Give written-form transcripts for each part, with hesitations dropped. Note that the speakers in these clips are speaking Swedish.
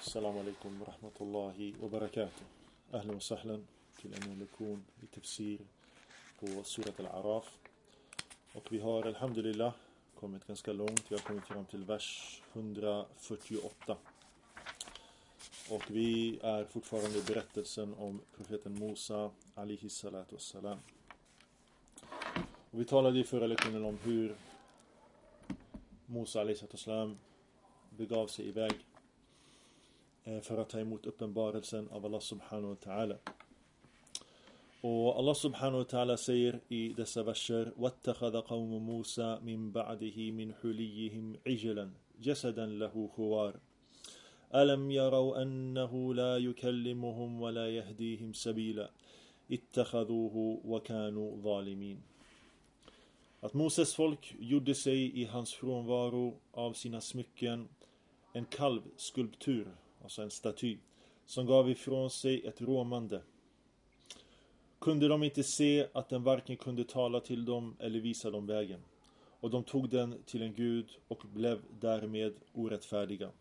Assalamu alaikum wa rahmatullahi wa barakatuh. Ahlan wa sahlan till en ny lektion i tafsir på surat al-Araf. Och vi har alhamdulillah kommit ganska långt. Vi har kommit fram till vers 148. Och vi är fortfarande i berättelsen om profeten Musa alaihi salatu wassalam. Och vi talade i förra lektionen om hur Musa alaihi salatu wassalam begav sig iväg för att ta emot uppenbarelsen av Allah subhanahu wa ta'ala. Och Allah subhanahu wa ta'ala säger i dessa verser: وَاتَّخَذَ قَوْمُ مُوسَى مِنْ بَعْدِهِ مِنْ حُلِيِّهِمْ عِجْلًا جَسَدًا لَهُ خُوَارٌ أَلَمْ يَرَوْا أَنَّهُ لَا يُكَلِّمُهُمْ وَلَا يَهْدِيهِمْ سَبِيلًا اتَّخَذُوهُ وَكَانُوا ظَالِمِينَ. Att Moses folk gjorde sig i hans frånvaro av sina smycken en kalvskulptur, alltså en staty, som gav ifrån sig ett råmande. Kunde de inte se att den varken kunde tala till dem eller visa dem vägen. Och de tog den till en gud och blev därmed orättfärdiga.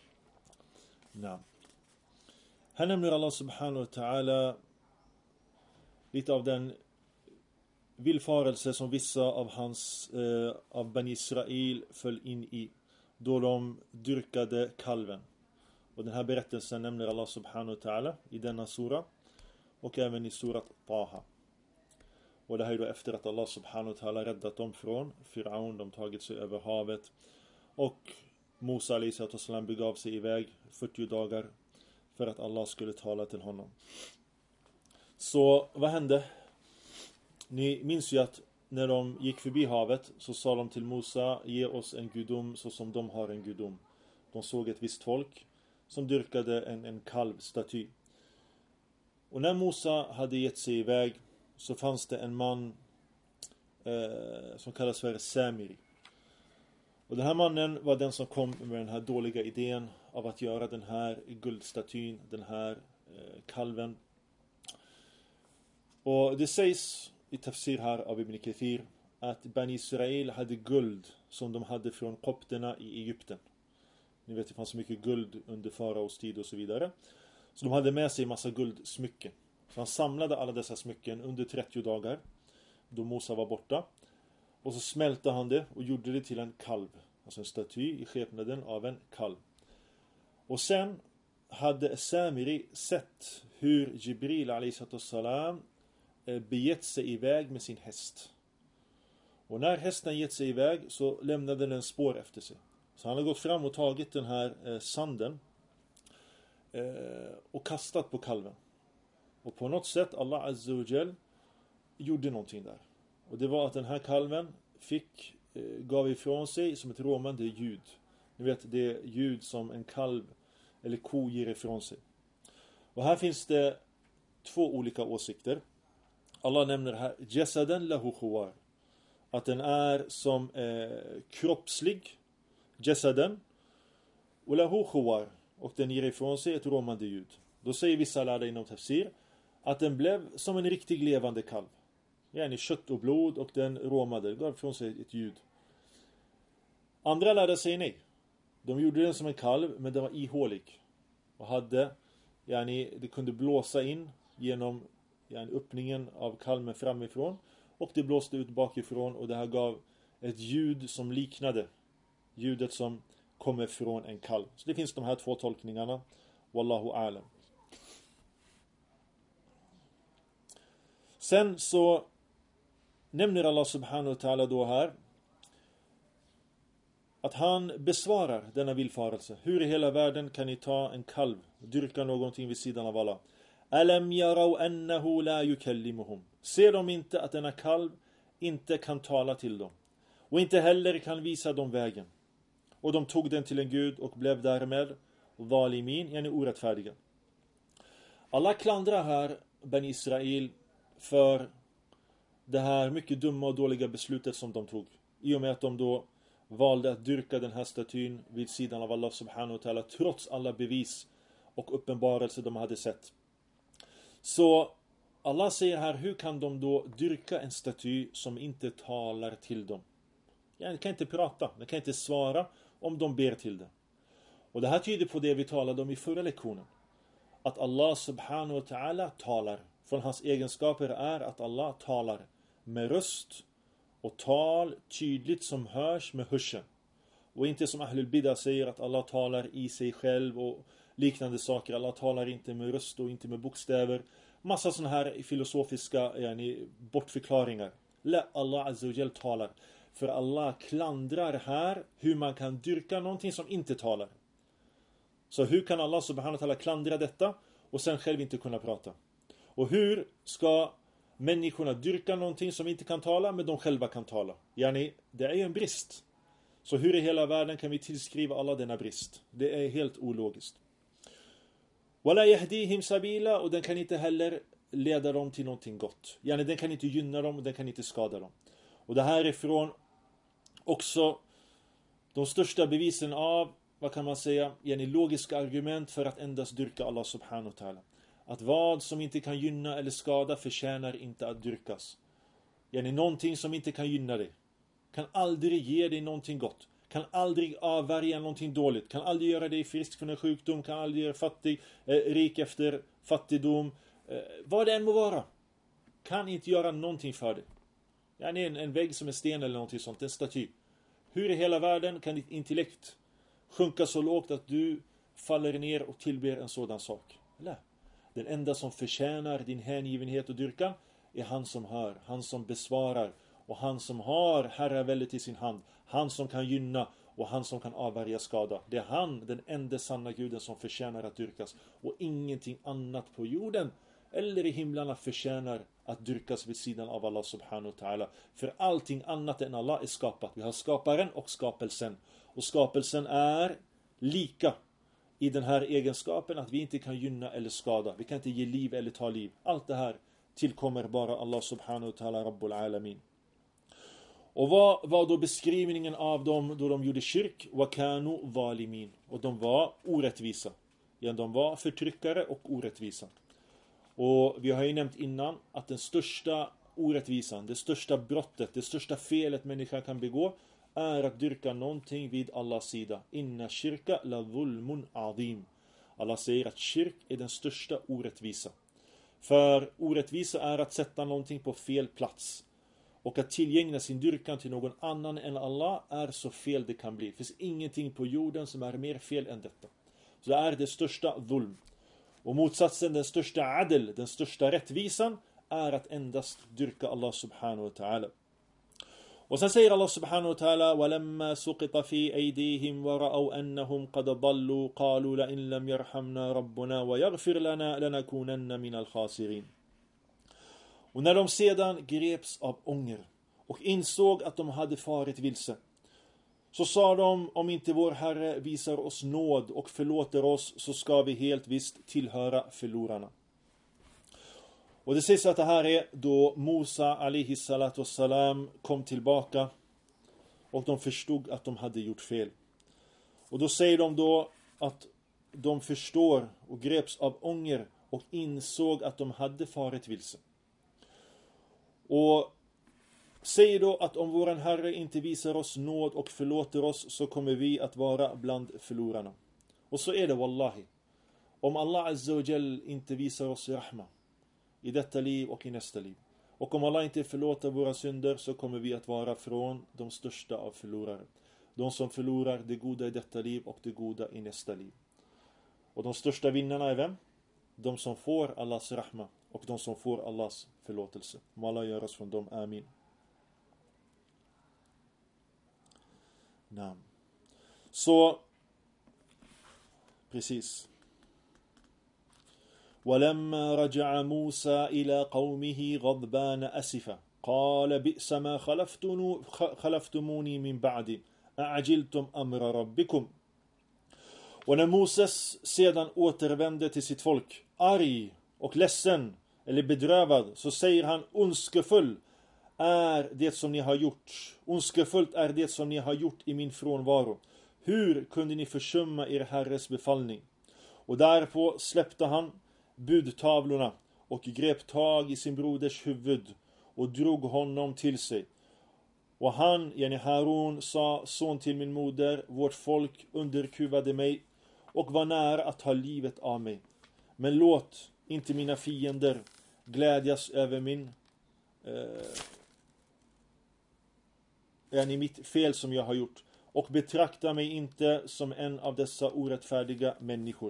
Här nämner Allah subhanahu wa ta'ala lite av den villfarelse som vissa av Bani Israel föll in i då de dyrkade kalven. Och den här berättelsen nämner Allah subhanahu wa ta'ala i denna sura och även i surat Taha. Och det här är då efter att Allah subhanahu wa ta'ala räddat dem från Firaun, de tagit sig över havet. Och Musa alaihi salatu wassalam begav sig iväg 40 dagar för att Allah skulle tala till honom. Så vad hände? Ni minns ju att när de gick förbi havet så sa de till Musa: ge oss en gudom så som de har en gudom. De såg ett visst folk som dyrkade en kalvstaty. Och när Musa hade gett sig iväg så fanns det en man som kallas för Samiri. Och den här mannen var den som kom med den här dåliga idén av att göra den här guldstatyn, den här kalven. Och det sägs i tafsir här av Ibn Kathir att Bani Israel hade guld som de hade från kopterna i Egypten. Ni vet, det fanns så mycket guld under faraos tid och så vidare. Så de hade med sig en massa guldsmycken. Så han samlade alla dessa smycken under 30 dagar då Musa var borta. Och så smälte han det och gjorde det till en kalv. Alltså en staty i skepnaden av en kalv. Och sen hade Samiri sett hur Jibril a.s. begett sig iväg med sin häst. Och när hästen gett sig iväg så lämnade den spår efter sig. Så han har gått fram och tagit den här sanden och kastat på kalven. Och på något sätt Allah Azza wa Jal gjorde någonting där. Och det var att den här kalven gav ifrån sig som ett råmande ljud. Ni vet, det ljud som en kalv eller ko ger ifrån sig. Och här finns det två olika åsikter. Allah nämner här jasadan lahu khuwar, att den är som kroppslig, jasadan, och lahu khuwar, och den ger ifrån sig ett råmande ljud. Då säger vissa lärare inom tafsir att den blev som en riktig levande kalv. Yani kött och blod, och den råmade, gav ifrån sig ett ljud. Andra lärare säger nej. De gjorde den som en kalv, men den var ihålig. Och det kunde blåsa in genom öppningen av kalven framifrån, och det blåste ut bakifrån, och det här gav ett ljud som liknade ljudet som kommer från en kalv. Så det finns de här två tolkningarna. Wallahu a'lam. Sen så nämner Allah subhanahu wa ta'ala då här att han besvarar denna villfarelse. Hur i hela världen kan ni ta en kalv och dyrka någonting vid sidan av Allah? Alam yaraw annahu la yukallimuhum. Ser de inte att denna kalv inte kan tala till dem och inte heller kan visa dem vägen? Och de tog den till en gud och blev därmed zalimin, yani orättfärdiga. Allah klandrar här Bani Israel för det här mycket dumma och dåliga beslutet som de tog. I och med att de då valde att dyrka den här statyn vid sidan av Allah subhanahu wa ta'ala, trots alla bevis och uppenbarelser de hade sett. Så Allah säger här, hur kan de då dyrka en staty som inte talar till dem? Den kan inte prata, den kan inte svara om de ber till det. Och det här tyder på det vi talade om i förra lektionen. Att Allah subhanahu wa ta'ala talar. Från hans egenskaper är att Allah talar med röst och tal tydligt som hörs med hörseln. Och inte som Ahlul Bidah säger att Allah talar i sig själv och liknande saker. Allah talar inte med röst och inte med bokstäver. Massa sådana här filosofiska bortförklaringar. Allah Azza wa Jal talar. För Allah klandrar här hur man kan dyrka någonting som inte talar. Så hur kan Allah subhanahu wa ta'ala klandra detta och sen själv inte kunna prata? Och hur ska människorna dyrka någonting som inte kan tala men de själva kan tala? Det är ju en brist. Så hur i hela världen kan vi tillskriva alla denna brist? Det är helt ologiskt. Wala yahdihim sabila, och den kan inte heller leda dem till någonting gott. Den kan inte gynna dem och den kan inte skada dem. Och det här är från också de största bevisen av, vad kan man säga, logiska argument för att endast dyrka Allah subhanahu wa ta'ala. Att vad som inte kan gynna eller skada förtjänar inte att dyrkas. Någonting som inte kan gynna dig kan aldrig ge dig någonting gott. Kan aldrig avvärja någonting dåligt. Kan aldrig göra dig frisk från en sjukdom. Kan aldrig göra fattig, rik efter fattigdom. Vad det än må vara. Kan inte göra någonting för dig. En vägg som en sten eller någonting sånt. En staty. Hur i hela världen kan ditt intellekt sjunka så lågt att du faller ner och tillber en sådan sak? Eller? Den enda som förtjänar din hängivenhet och dyrkan är han som hör. Han som besvarar. Och han som har herraväldet i sin hand. Han som kan gynna och han som kan avvärja skada. Det är han, den enda sanna guden, som förtjänar att dyrkas. Och ingenting annat på jorden eller i himlarna förtjänar att dyrkas vid sidan av Allah subhanahu wa ta'ala. För allting annat än Allah är skapat. Vi har skaparen och skapelsen. Och skapelsen är lika i den här egenskapen att vi inte kan gynna eller skada. Vi kan inte ge liv eller ta liv. Allt det här tillkommer bara Allah subhanahu wa ta'ala Rabbul Alamin. Och vad var då beskrivningen av dem då de gjorde shirk? Wakanu zalimin. Och de var orättvisa. De var förtryckare och orättvisa. Och vi har ju nämnt innan att den största orättvisan, det största brottet, det största felet människan kan begå är att dyrka någonting vid Allahs sida. Inna shirka la zulmun azim. Allah säger att shirk är den största orättvisa. För orättvisa är att sätta någonting på fel plats. Och att tillgänga sin dyrkan till någon annan än Allah är så fel det kan bli. Det finns ingenting på jorden som är mer fel än detta. Så det är det största zulm. Och motsatsen, den största adel, den största rättvisan, är att endast dyrka Allah subhanahu wa ta'ala. Och sen säger Allah subhanahu wa ta'ala: وَلَمَّا سُقِطَ فِي أَيْدِيهِمْ وَرَأَوْا أَنَّهُمْ قَدْ ضَلُّوا قَالُوا لَإِنْ لَمْ يَرْحَمْنَا رَبُّنَا وَيَغْفِرْ لَنَا لَنَكُونَنَّ مِنَ الْخَاسِرِينَ. Och när de sedan greps av ånger och insåg att de hade farit vilse, så sa de: om inte vår Herre visar oss nåd och förlåter oss, så ska vi helt visst tillhöra förlorarna. Och det sägs att det här är då Musa alaihi salatu wassalam kom tillbaka och de förstod att de hade gjort fel. Och då säger de då att de förstår och greps av ånger och insåg att de hade farit vilse. Och säger då att om våran Herre inte visar oss nåd och förlåter oss, så kommer vi att vara bland förlorarna. Och så är det wallahi. Om Allah Azza wa Jal inte visar oss rahma i detta liv och i nästa liv, och om Allah inte förlåter våra synder, så kommer vi att vara från de största av förlorare. De som förlorar det goda i detta liv och det goda i nästa liv. Och de största vinnarna är vem? De som får Allahs rahma och de som får Allahs förlåtelse. Må Allah göra oss från dem. Amin. Naam. Så precis. ولما رجع موسى إلى قومه غضبان أسفا قال بئس ما خلفتموني من بعدي أعجلتم أمر ربكم. Och när Moses sedan återvände till sitt folk, arg och ledsen eller bedrövad, så säger han: ondskefull är det som ni har gjort. Ondskefullt är det som ni har gjort i min frånvaro. Hur kunde ni försumma er Herres befallning? Och därpå släppte han budtavlorna och grep tag i sin broders huvud och drog honom till sig. Och han, Harun, sa: son till min moder, vårt folk underkuvade mig och var nära att ta livet av mig. Men låt inte mina fiender glädjas över mitt fel som jag har gjort, och betrakta mig inte som en av dessa orättfärdiga människor.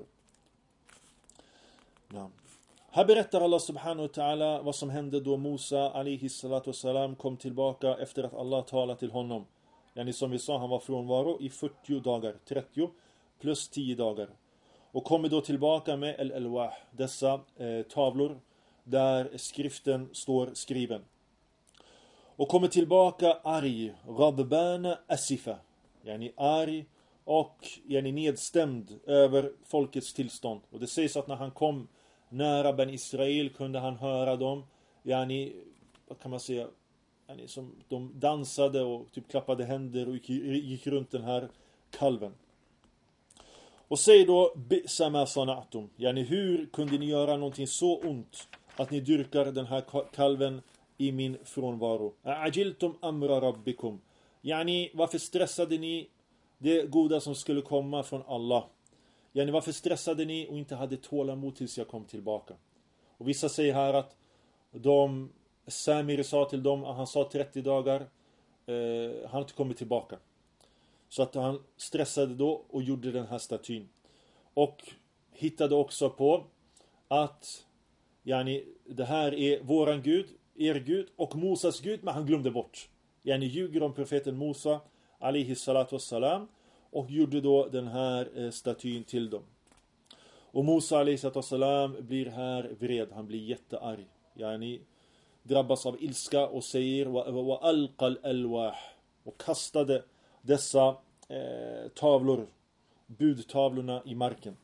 Ja. Här berättar Allah subhanahu wa ta'ala vad som hände då Musa alaihi salatu wassalam kom tillbaka efter att Allah talade till honom. Som vi sa, han var frånvaro i 40 dagar, 30 plus 10 dagar. Och kommer då tillbaka med al-alwah, dessa tavlor där skriften står skriven. Och kommer tillbaka arg, ghadbana asifa, arg och nedstämd över folkets tillstånd. Och det sägs att när han kom nära Ben Israel kunde han höra dem, vad kan man säga, som de dansade och typ klappade händer och gick runt den här kalven. Och säg då bi'sa ma sana'tum, hur kunde ni göra någonting så ont att ni dyrkar den här kalven i min frånvaro? Ajiltum amra rabbikum, varför stressade ni det goda som skulle komma från Allah? Varför stressade ni och inte hade tålamod tills jag kom tillbaka? Och vissa säger här att Samir sa till dem att han sa 30 dagar, han har inte kommit tillbaka. Så att han stressade då och gjorde den här statyn. Och hittade också på att det här är våran Gud, er Gud och Mosas Gud, men han glömde bort. Ljuger om profeten Musa alaihi salatu wassalam och gjorde då den här statyn till dem. Och Musa alaihi salatu wassalam blir här vred, han blir jättearg. Drabbas av ilska och säger wa alqal alwah, och kastade dessa tavlor, budtavlorna, i marken.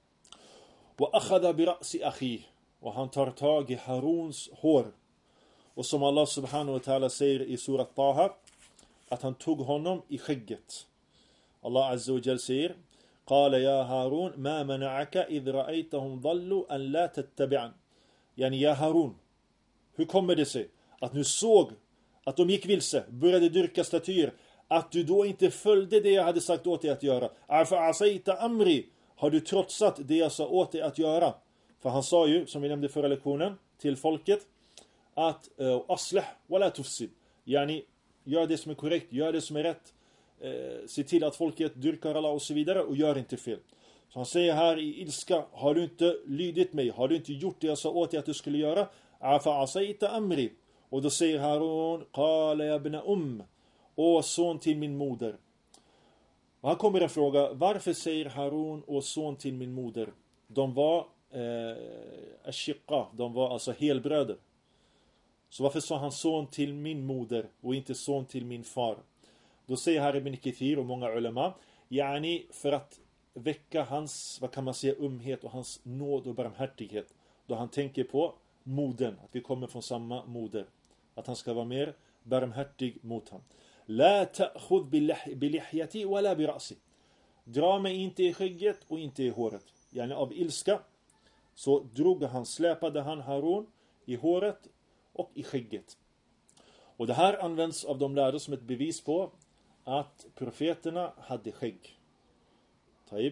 Wa akhadha bi ra'si akhi, och han tar tag i Haruns hår. Och som Allah subhanahu wa ta'ala säger i surat Taha, att han tog honom i skägget. Allah azza wa jal säger: "Qala ya Harun ma mana'aka idh ra'aytahum dhallu an la tattabi'an." Ja Harun, hur kommer det sig att du såg att de gick vilse, började dyrka statyer, att du då inte följde det jag hade sagt åt dig att göra? Afa asaita amri, har du trotsat det jag sa åt dig att göra? För han sa ju, som vi nämnde förra lektionen, till folket att aslih wala tufsid, gör det som är korrekt, gör det som är rätt, se till att folket dyrkar Allah och så vidare, och gör inte fel. Så han säger här i ilska: har du inte lydit mig, har du inte gjort det jag sa åt dig att du skulle göra? Afa asaita amri. Och då säger Harun: qala ya ibna å son till min moder. Och här kommer en fråga: varför säger Harun å son till min moder? De var ashiqa, de var alltså helbröder. Så varför sa han son till min moder och inte son till min far? Då säger här Ibn Kathir och många ulama, för att väcka hans, vad kan man säga, umhet och hans nåd och barmhärtighet. Då han tänker på modern, att vi kommer från samma moder, att han ska vara mer barmhärtig mot han. La ta'khudh bi lihyati wala bi ra'si. Dra mig inte i skägget och inte i håret. Av ilska så släpade han Harun i håret och i skägget. Och det här används av de lärda som ett bevis på att profeterna hade skägg. Taib.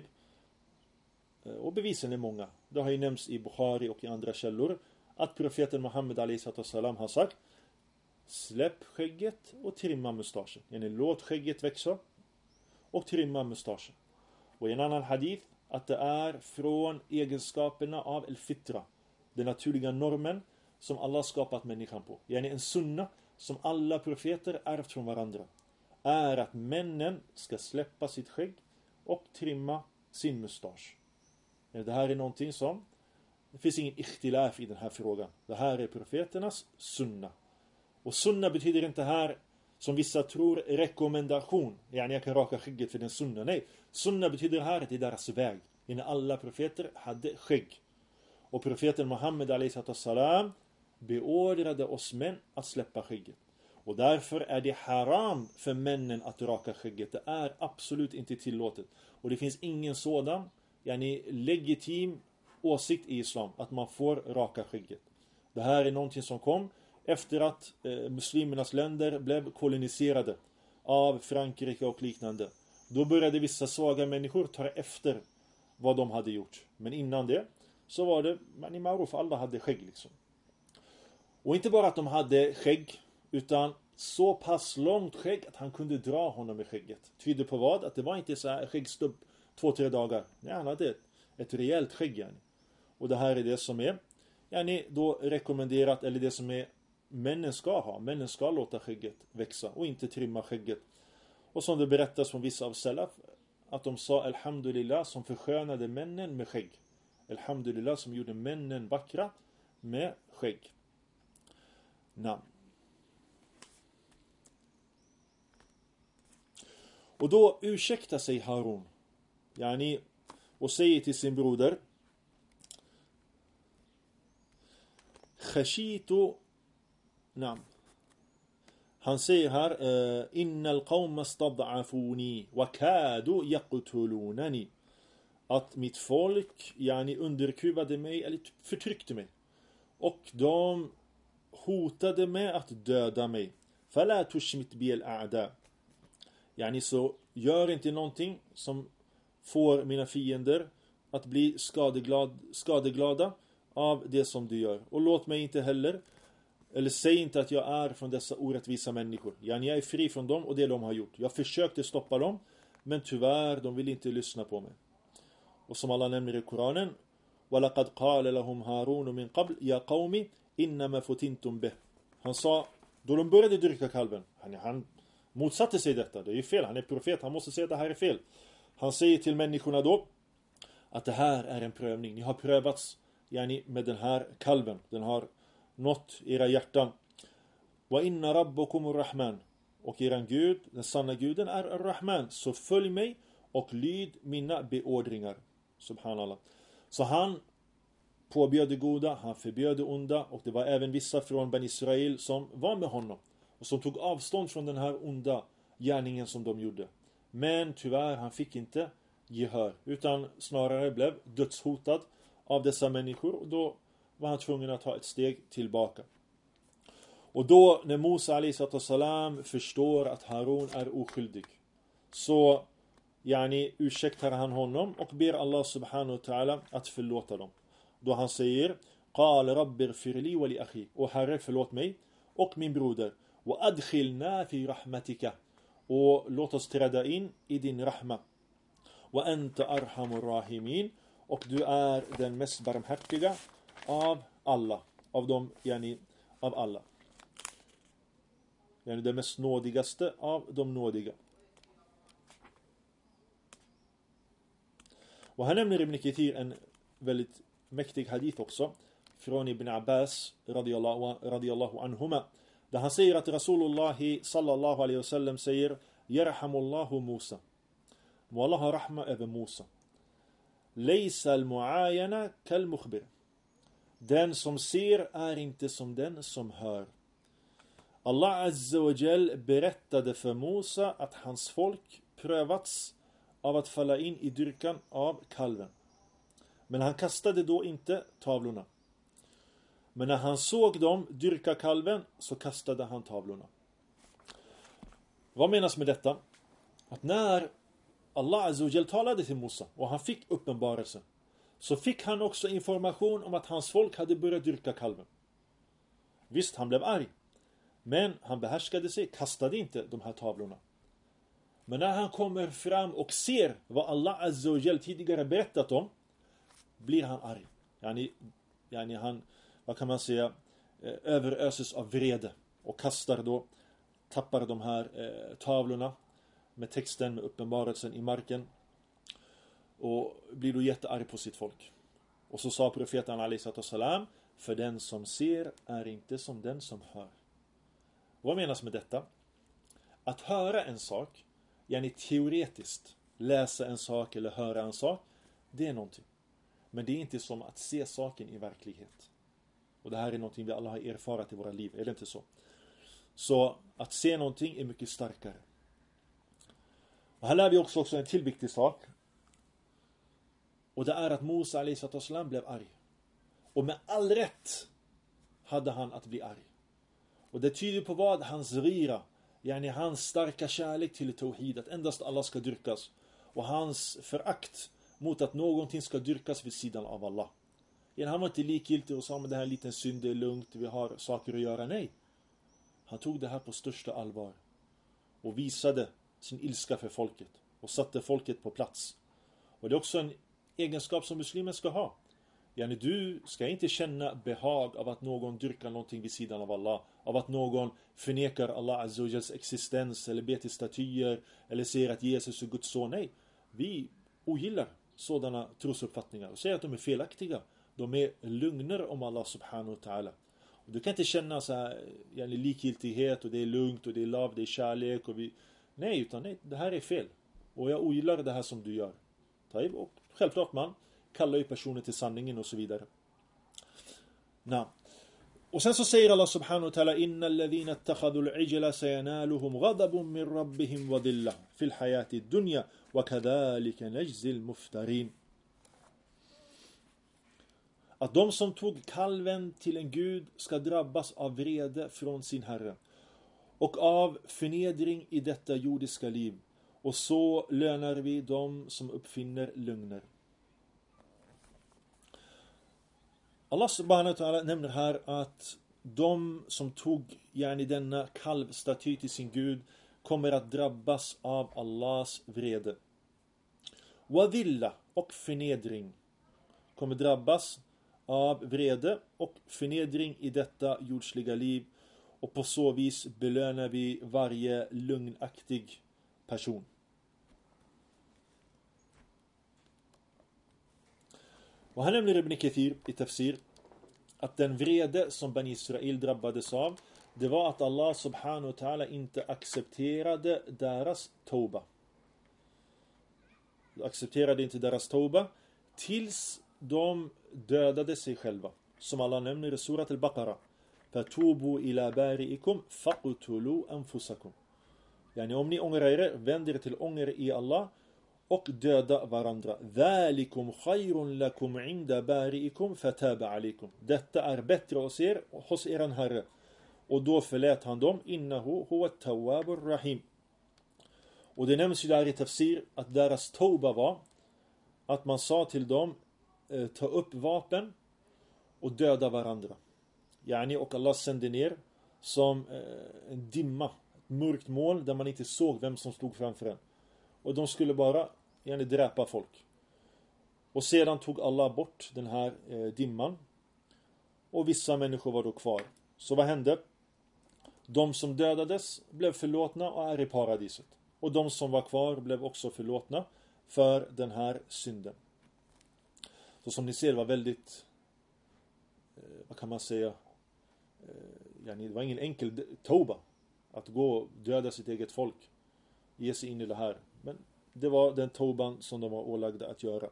Och bevisen är många. Det har ju nämnts i Bukhari och i andra källor att profeten Muhammed a.s. har sagt: släpp skägget och trimma mustaschen. Låt skägget växa och trimma mustaschen. Och i en annan hadith att det är från egenskaperna av al-fitra, den naturliga normen som Allah skapat människan på. En sunna som alla profeter ärvt från varandra är att männen ska släppa sitt skägg och trimma sin mustasch. Det här är någonting som, det finns ingen ikhtilaf i den här frågan. Det här är profeternas sunna. Och sunna betyder inte här, som vissa tror, rekommendation. Jag kan raka skägget för den sunna. Nej, sunna betyder här att det är deras väg. Alla profeter hade skägg. Och profeten Muhammed a.s. beordrade oss män att släppa skägget. Och därför är det haram för männen att raka skägget. Det är absolut inte tillåtet. Och det finns ingen sådan legitim åsikt i islam att man får raka skägget. Det här är någonting som kom efter att muslimernas länder blev koloniserade av Frankrike och liknande. Då började vissa svaga människor ta efter vad de hade gjort. Men innan det så var det man i Maruf, alla hade skägg liksom. Och inte bara att de hade skägg, utan så pass långt skägg att han kunde dra honom med skägget. Tyder på vad? Att det var inte så här skäggstubb 2-3 dagar. Nej, han hade ett rejält skägg. Yani. Och det här är det som är då rekommenderat, eller det som är männen ska ha. Männen ska låta skägget växa och inte trimma skägget. Och som det berättas från vissa av salaf, att de sa alhamdulillah som förskönade männen med skägg. Alhamdulillah som gjorde männen vackra med skägg. Namn. Och då ursäktar sig Harun. Och säger till sin broder: Khashitu. Namn. Han säger här: Innal qawma stad'afuni wa kadu yaqtulunani. Att mitt folk underkuvade mig eller förtryckte mig. Och de hotade med att döda mig. Fala tushmit bi al-a'da. Så gör inte någonting som får mina fiender att bli skadeglada av det som du gör. Och låt mig inte heller, eller säg inte att jag är från dessa orättvisa människor. Jag är fri från dem och det de har gjort. Jag försökte stoppa dem, men tyvärr, de vill inte lyssna på mig. Och som Allah nämner i Koranen: وَلَقَدْ قَالَ لَهُمْ هَارُونُ مِنْ قَبْلِ يَا قَوْمِ إِنَّمَا فُتِنْتُمْ بِهِ. Han sa, då de började dyrka kalven, han motsatte sig detta. Det är ju fel, han är profet, han måste säga att det här är fel. Han säger till människorna då att det här är en prövning. Ni har prövats med den här kalven. Den har nått era hjärtan. Wa inna rabbukum ar-rahman. Och eran Gud, den sanna guden, är ar-rahman. Så följ mig och lyd mina beordringar. Subhanallah. Så han påbjöd det goda, han förbjöd det onda. Och det var även vissa från Ben Israel som var med honom. Och som tog avstånd från den här onda gärningen som de gjorde. Men tyvärr, han fick inte gehör. Utan snarare blev dödshotad av dessa människor. Och då var han tvungen att ta ett steg tillbaka. Och då när Musa a.s. förstår att Harun är oskyldig, så ursäktar han honom och ber Allah subhanahu wa ta'ala att förlåta dem. Då han säger: قال رب اغفر لي ولأخي. Och Herre, förlåt mig och min broder. وأدخلنا في رحمتك. Och låt oss träda in i din rahma. وأنت أرحم الراحمين. Och du är den mest barmhärtiga av alla. Av dem, av alla. Den mest nådigaste av de nådiga. Och här nämner Ibn Kathir en väldigt mäktig hadith också från Ibn Abbas radiyallahu anhuma, där han säger att Rasulullah sallallahu alaihi wasallam säger: Yarhamullahu Musa. Må Allah ha rahma över Musa. Laysa al-mu'ayana kal-mukhbir. Den som ser är inte som den som hör. Allah Azza wa Jal berättade för Musa att hans folk prövats av att falla in i dyrkan av kalven. Men han kastade då inte tavlorna. Men när han såg dem dyrka kalven, så kastade han tavlorna. Vad menas med detta? Att när Allah Azza wa Jal talade till Musa och han fick uppenbarelse, så fick han också information om att hans folk hade börjat dyrka kalven. Visst, han blev arg. Men han behärskade sig, kastade inte de här tavlorna. Men när han kommer fram och ser vad Allah Azza wa Jal tidigare berättat om, blir han arg. Han, vad kan man säga, överöses av vrede och tappar de här tavlorna med texten, med uppenbarelsen i marken, och blir då jättearg på sitt folk. Och så sa profeten a.s. för den som ser är inte som den som hör. Vad menas med detta? Att höra en sak, teoretiskt läsa en sak eller höra en sak, det är någonting. Men det är inte som att se saken i verklighet. Och det här är någonting vi alla har erfarat i våra liv, är det inte så? Så att se någonting är mycket starkare. Och här lär vi också en till viktig sak. Och det är att Musa a.s. blev arg. Och med all rätt hade han att bli arg. Och det tyder på vad? Hans rira, hans starka kärlek till tawhid, att endast Allah ska dyrkas. Och hans förakt mot att någonting ska dyrkas vid sidan av Allah. Han var inte likgiltig och sa men det här är en liten synd, det är lugnt, vi har saker att göra. Nej. Han tog det här på största allvar och visade sin ilska för folket och satte folket på plats. Och det är också en egenskap som muslimen ska ha. Du ska inte känna behag av att någon dyrkar någonting vid sidan av Allah, av att någon förnekar Allah Azza wa Jals existens eller ber till statyer eller säger att Jesus är Guds son. Nej, vi ogillar sådana trosuppfattningar och säger att de är felaktiga. De är lögner om Allah subhanahu wa ta'ala. Och du kan inte känna så här, likgiltighet och det är lugnt och det är love, det är kärlek och nej, det här är fel. Och jag ogillar det här som du gör. Och självklart man kallar ju personer till sanningen och så vidare. Och sen så säger Allah subhanahu wa ta'ala innal ladhina ittakhadhu al-ijla sayanaluhum ghadabun min rabbihim wa dhillah fil hayati ad-dunya wa kadhalika najzi al-muftarin. Att de som tog kalven till en gud ska drabbas av vrede från sin herre och av förnedring i detta jordiska liv. Och så lönar vi dem som uppfinner lögner. Allah subhanahu wa ta'ala nämner här att de som tog denna kalvstaty till sin gud kommer att drabbas av Allahs vrede. Wadilla och förnedring kommer drabbas av vrede och förnedring i detta jordsliga liv, och på så vis belönar vi varje lögnaktig person. Och han nämner Ibn Kathir i tafsir att den vrede som Bani Israel drabbades av, det var att Allah subhanahu wa ta'ala inte accepterade deras tauba. Accepterade inte deras tauba tills de dödade sig själva. Som Allah nämner i surat al-Baqarah. Fatubu ila bari'ikum faqtulu anfusakum. Om ni ångrar er, vänder till ånger i Allah och döda varandra. Dhalikum khayrun lakum inda bari'ikum fataba alaykum. Detta är bättre hos er herre. Och då förlät han dem. Innahu huwa at-tawwabur rahim. Och det nämns ju där i tafsir att deras tauba var att man sa till dem ta upp vapen och döda varandra. Och Allah sände ner som en dimma, ett mörkt moln där man inte såg vem som stod framför en. Och de skulle bara dräpa folk. Och sedan tog Allah bort den här dimman. Och vissa människor var då kvar. Så vad hände? De som dödades blev förlåtna och är i paradiset. Och de som var kvar blev också förlåtna för den här synden. Så som ni ser var väldigt, vad kan man säga, det var ingen enkel tauba att gå och döda sitt eget folk, ge sig in i det här. Men det var den tauban som de var ålagda att göra.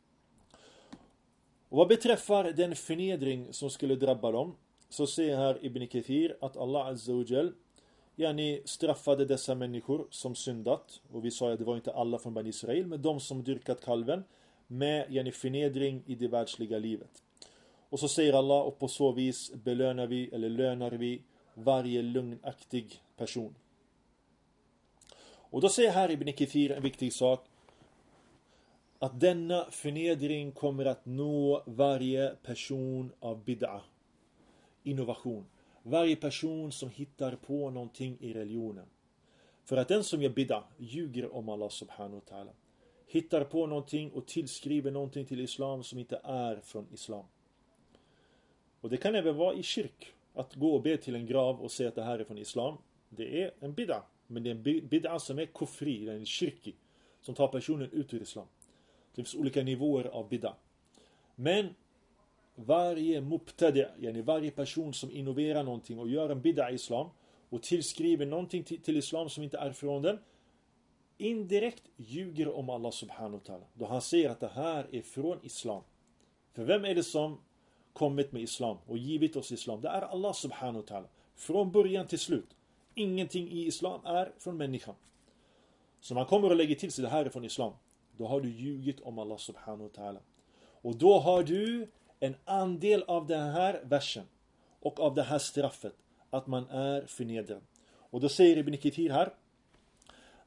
Och vad beträffar den förnedring som skulle drabba dem, så ser här Ibn Kathir att Allah Azza wa Jal straffade dessa människor som syndat. Och vi sa att det var inte alla från Bani Israel, men de som dyrkat kalven med förnedring i det världsliga livet. Och så säger Allah, och på så vis lönar vi varje lögnaktig person. Och då säger här Ibn Kathir en viktig sak, att denna förnedring kommer att nå varje person av bid'a, innovation. Varje person som hittar på någonting i religionen. För att den som gör bid'a ljuger om Allah subhanahu wa ta'ala. Hittar på någonting och tillskriver någonting till islam som inte är från islam. Och det kan även vara i kyrk. Att gå och be till en grav och säga att det här är från islam. Det är en bid'a. Men det är en bid'a som är kufri, den är kyrki. Som tar personen ut ur islam. Det finns olika nivåer av bid'a. Men varje mubtadi', varje person som innoverar någonting och gör en bid'a i islam och tillskriver någonting till islam som inte är från den, indirekt ljuger om Allah subhanahu wa ta'ala. Då han säger att det här är från islam. För vem är det som kommit med islam och givit oss islam? Det är Allah subhanahu wa ta'ala. Från början till slut. Ingenting i islam är från människan. Så man kommer och lägger till sig det här är från islam. Då har du ljugit om Allah subhanahu wa ta'ala. Och då har du en andel av den här versen och av det här straffet, att man är förnedrad. Och då säger Ibn Kathir här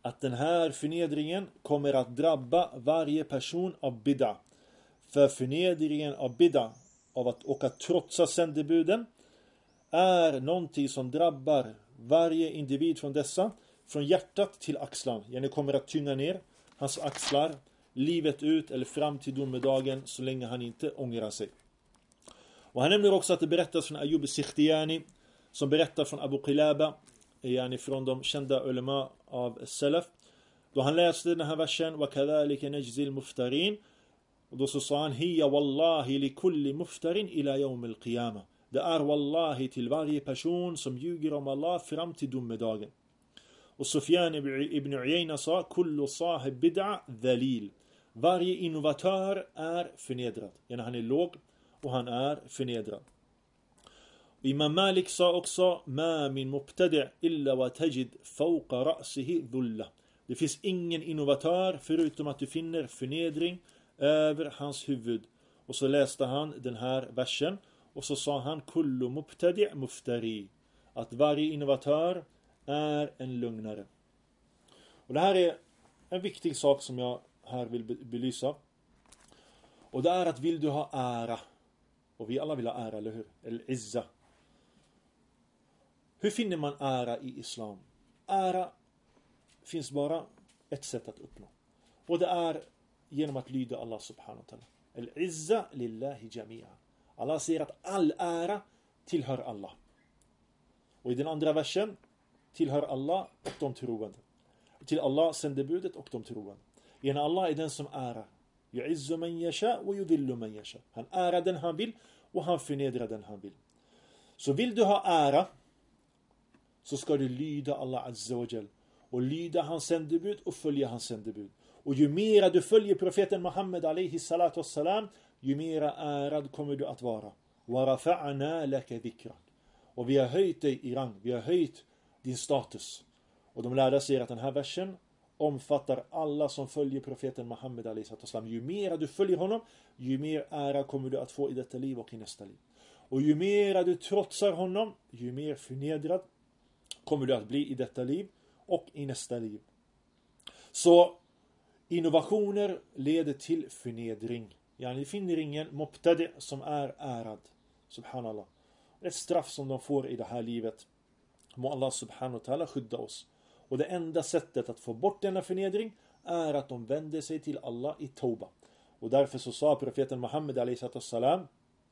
att den här förnedringen kommer att drabba varje person av bid'a. För förnedringen av bid'a och att trotsa sändebuden är någonting som drabbar varje individ från dessa, från hjärtat till axlarna. Yani kommer att tynga ner hans axlar livet ut eller fram till domedagen så länge han inte ångrar sig. Och han nämner också att det berättas från Ayyub al-Sikhtiyani som berättar från Abu Qilaba, yani från de kända ulema av Salaf. Då han läste den här versen وَكَذَلِكَ نَجْزِي الْمُفْتَرِينَ, och då så sa han هِيَ وَاللَّهِ لِكُلِّ مُفْتَرٍ إِلَى يَوْمِ الْقِيَامَةِ. Det är wallahi till varje person som ljuger om Allah fram till domedagen. Och Sufyan ibn Uyayna sa kullu sahib bid'a dhalil. Varje innovatör är förnedrad. Yani han är låg och han är förnedrad. Imam Malik sa också ma min mubtadi' illa wa tajid fawqa ra'sihi dhulla. Det finns ingen innovatör förutom att du finner förnedring över hans huvud. Och så läste han den här versen och så sa han kullu mubtadi' muftari. Att varje innovatör är en lögnare. Och det här är en viktig sak som jag här vill belysa. Och det är att vill du ha ära, och vi alla vill ha ära, eller hur? El-izza. Hur finner man ära i islam? Ära finns bara ett sätt att uppnå. Och det är genom att lyda Allah subhanahu wa ta'ala. El-izza lillahi jami'a. Allah säger att all ära tillhör Allah. Och i den andra versen tillhör Allah och de troende. Till Allah sändebudet och de troende. Igen, Allah är den som ärar. Yu'izzu man yasha wa yudhillu man yasha. Han ärar den han vill och han förnedrar den han vill. Så vill du ha ära så ska du lyda Allah azza wa jal och lyda hans sändebud och följa hans sändebud. Och ju mera du följer profeten Muhammed alayhi salatu wassalam, ju mera ärad kommer du att vara. Wa rafa'na laka dhikrak. Och vi har höjt dig i rang, vi har höjt din status. Och de lärda säger att den här versen omfattar alla som följer profeten Muhammed alayhi salatu wassalam. Ju mera du följer honom, ju mer ära kommer du att få i detta liv och i nästa liv. Och ju mera du trotsar honom, ju mer förnedrad kommer du att bli i detta liv och i nästa liv. Så innovationer leder till förnedring. Yani finner ingen mubtadi' som är ärad. Subhanallah. Ett straff som de får i det här livet. Må Allah subhanahu wa ta'ala skydda oss. Och det enda sättet att få bort denna förnedring är att de vänder sig till Allah i tauba. Och därför så sa profeten Muhammed a.s.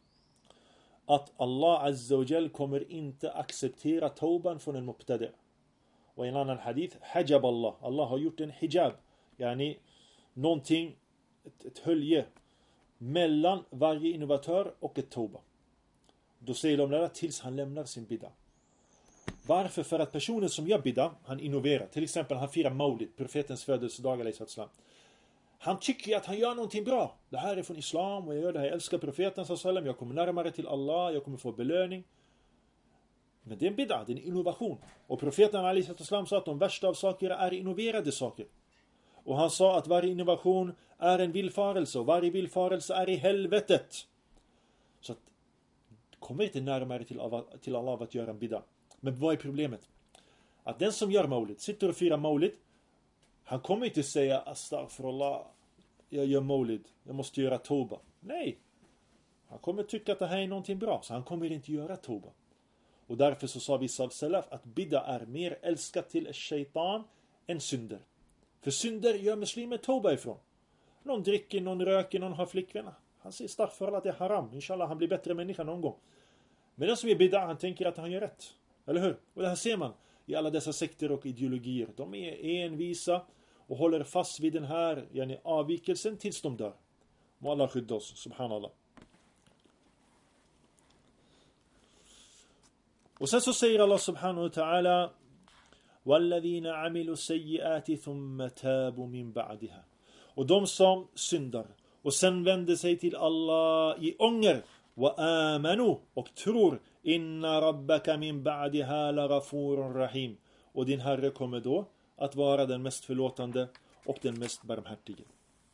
att Allah azza wa jal kommer inte acceptera tauban från en mubtadi'. Och i en annan hadith, hajab Allah. Allah har gjort en hijab. Yani någonting, ett hölje mellan varje innovatör och ett tauba. Då säger de där tills han lämnar sin bid'a. Varför? För att personen som gör bid'a, han innoverar. Till exempel han firar maulid, profetens födelsedag alayhi salam. Han tycker att han gör någonting bra. Det här är från islam och jag gör det här. Jag älskar profeten sallam. Jag kommer närmare till Allah. Jag kommer få belöning. Men det är en bid'a, det är en innovation. Och profeten alayhi salam sa att de värsta av saker är innoverade saker. Och han sa att varje innovation är en villfarelse. Och varje villfarelse är i helvetet. Så att kommer inte närmare till Allah av att göra en bid'a. Men vad är problemet? Att den som gör maulid, sitter och firar maulid, han kommer inte säga astaghfirullah, jag gör maulid, jag måste göra tauba. Nej. Han kommer tycka att det här är någonting bra, så han kommer inte göra tauba. Och därför så sa vissa av salaf att bid'a är mer älskat till shaitan än synder. För synder gör muslimer tauba ifrån. Någon dricker, någon röker, någon har flickvänner. Han säger astaghfirullah att det är haram. Inshallah han blir bättre människa någon gång. Men den som är bid'a, han tänker att han gör rätt. Eller hur? Och det här ser man i alla dessa sekter och ideologier. De är envisa och håller fast vid den här avvikelsen tills de dör. Må Allah skydda oss, subhanallah. Och sen så säger Allah subhanahu wa ta'ala وَالَّذِينَ عَمِلُوا السَّيِّئَاتِ ثُمَّ تَابُوا مِنْ بَعْدِهَا. Och de som syndar och sen vänder sig till Allah i ånger وَآمَنُوا och tror inna rabbaka min ba'diha la ghafurur rahim. Och din Herre kommer då att vara den mest förlåtande och den mest barmhärtige.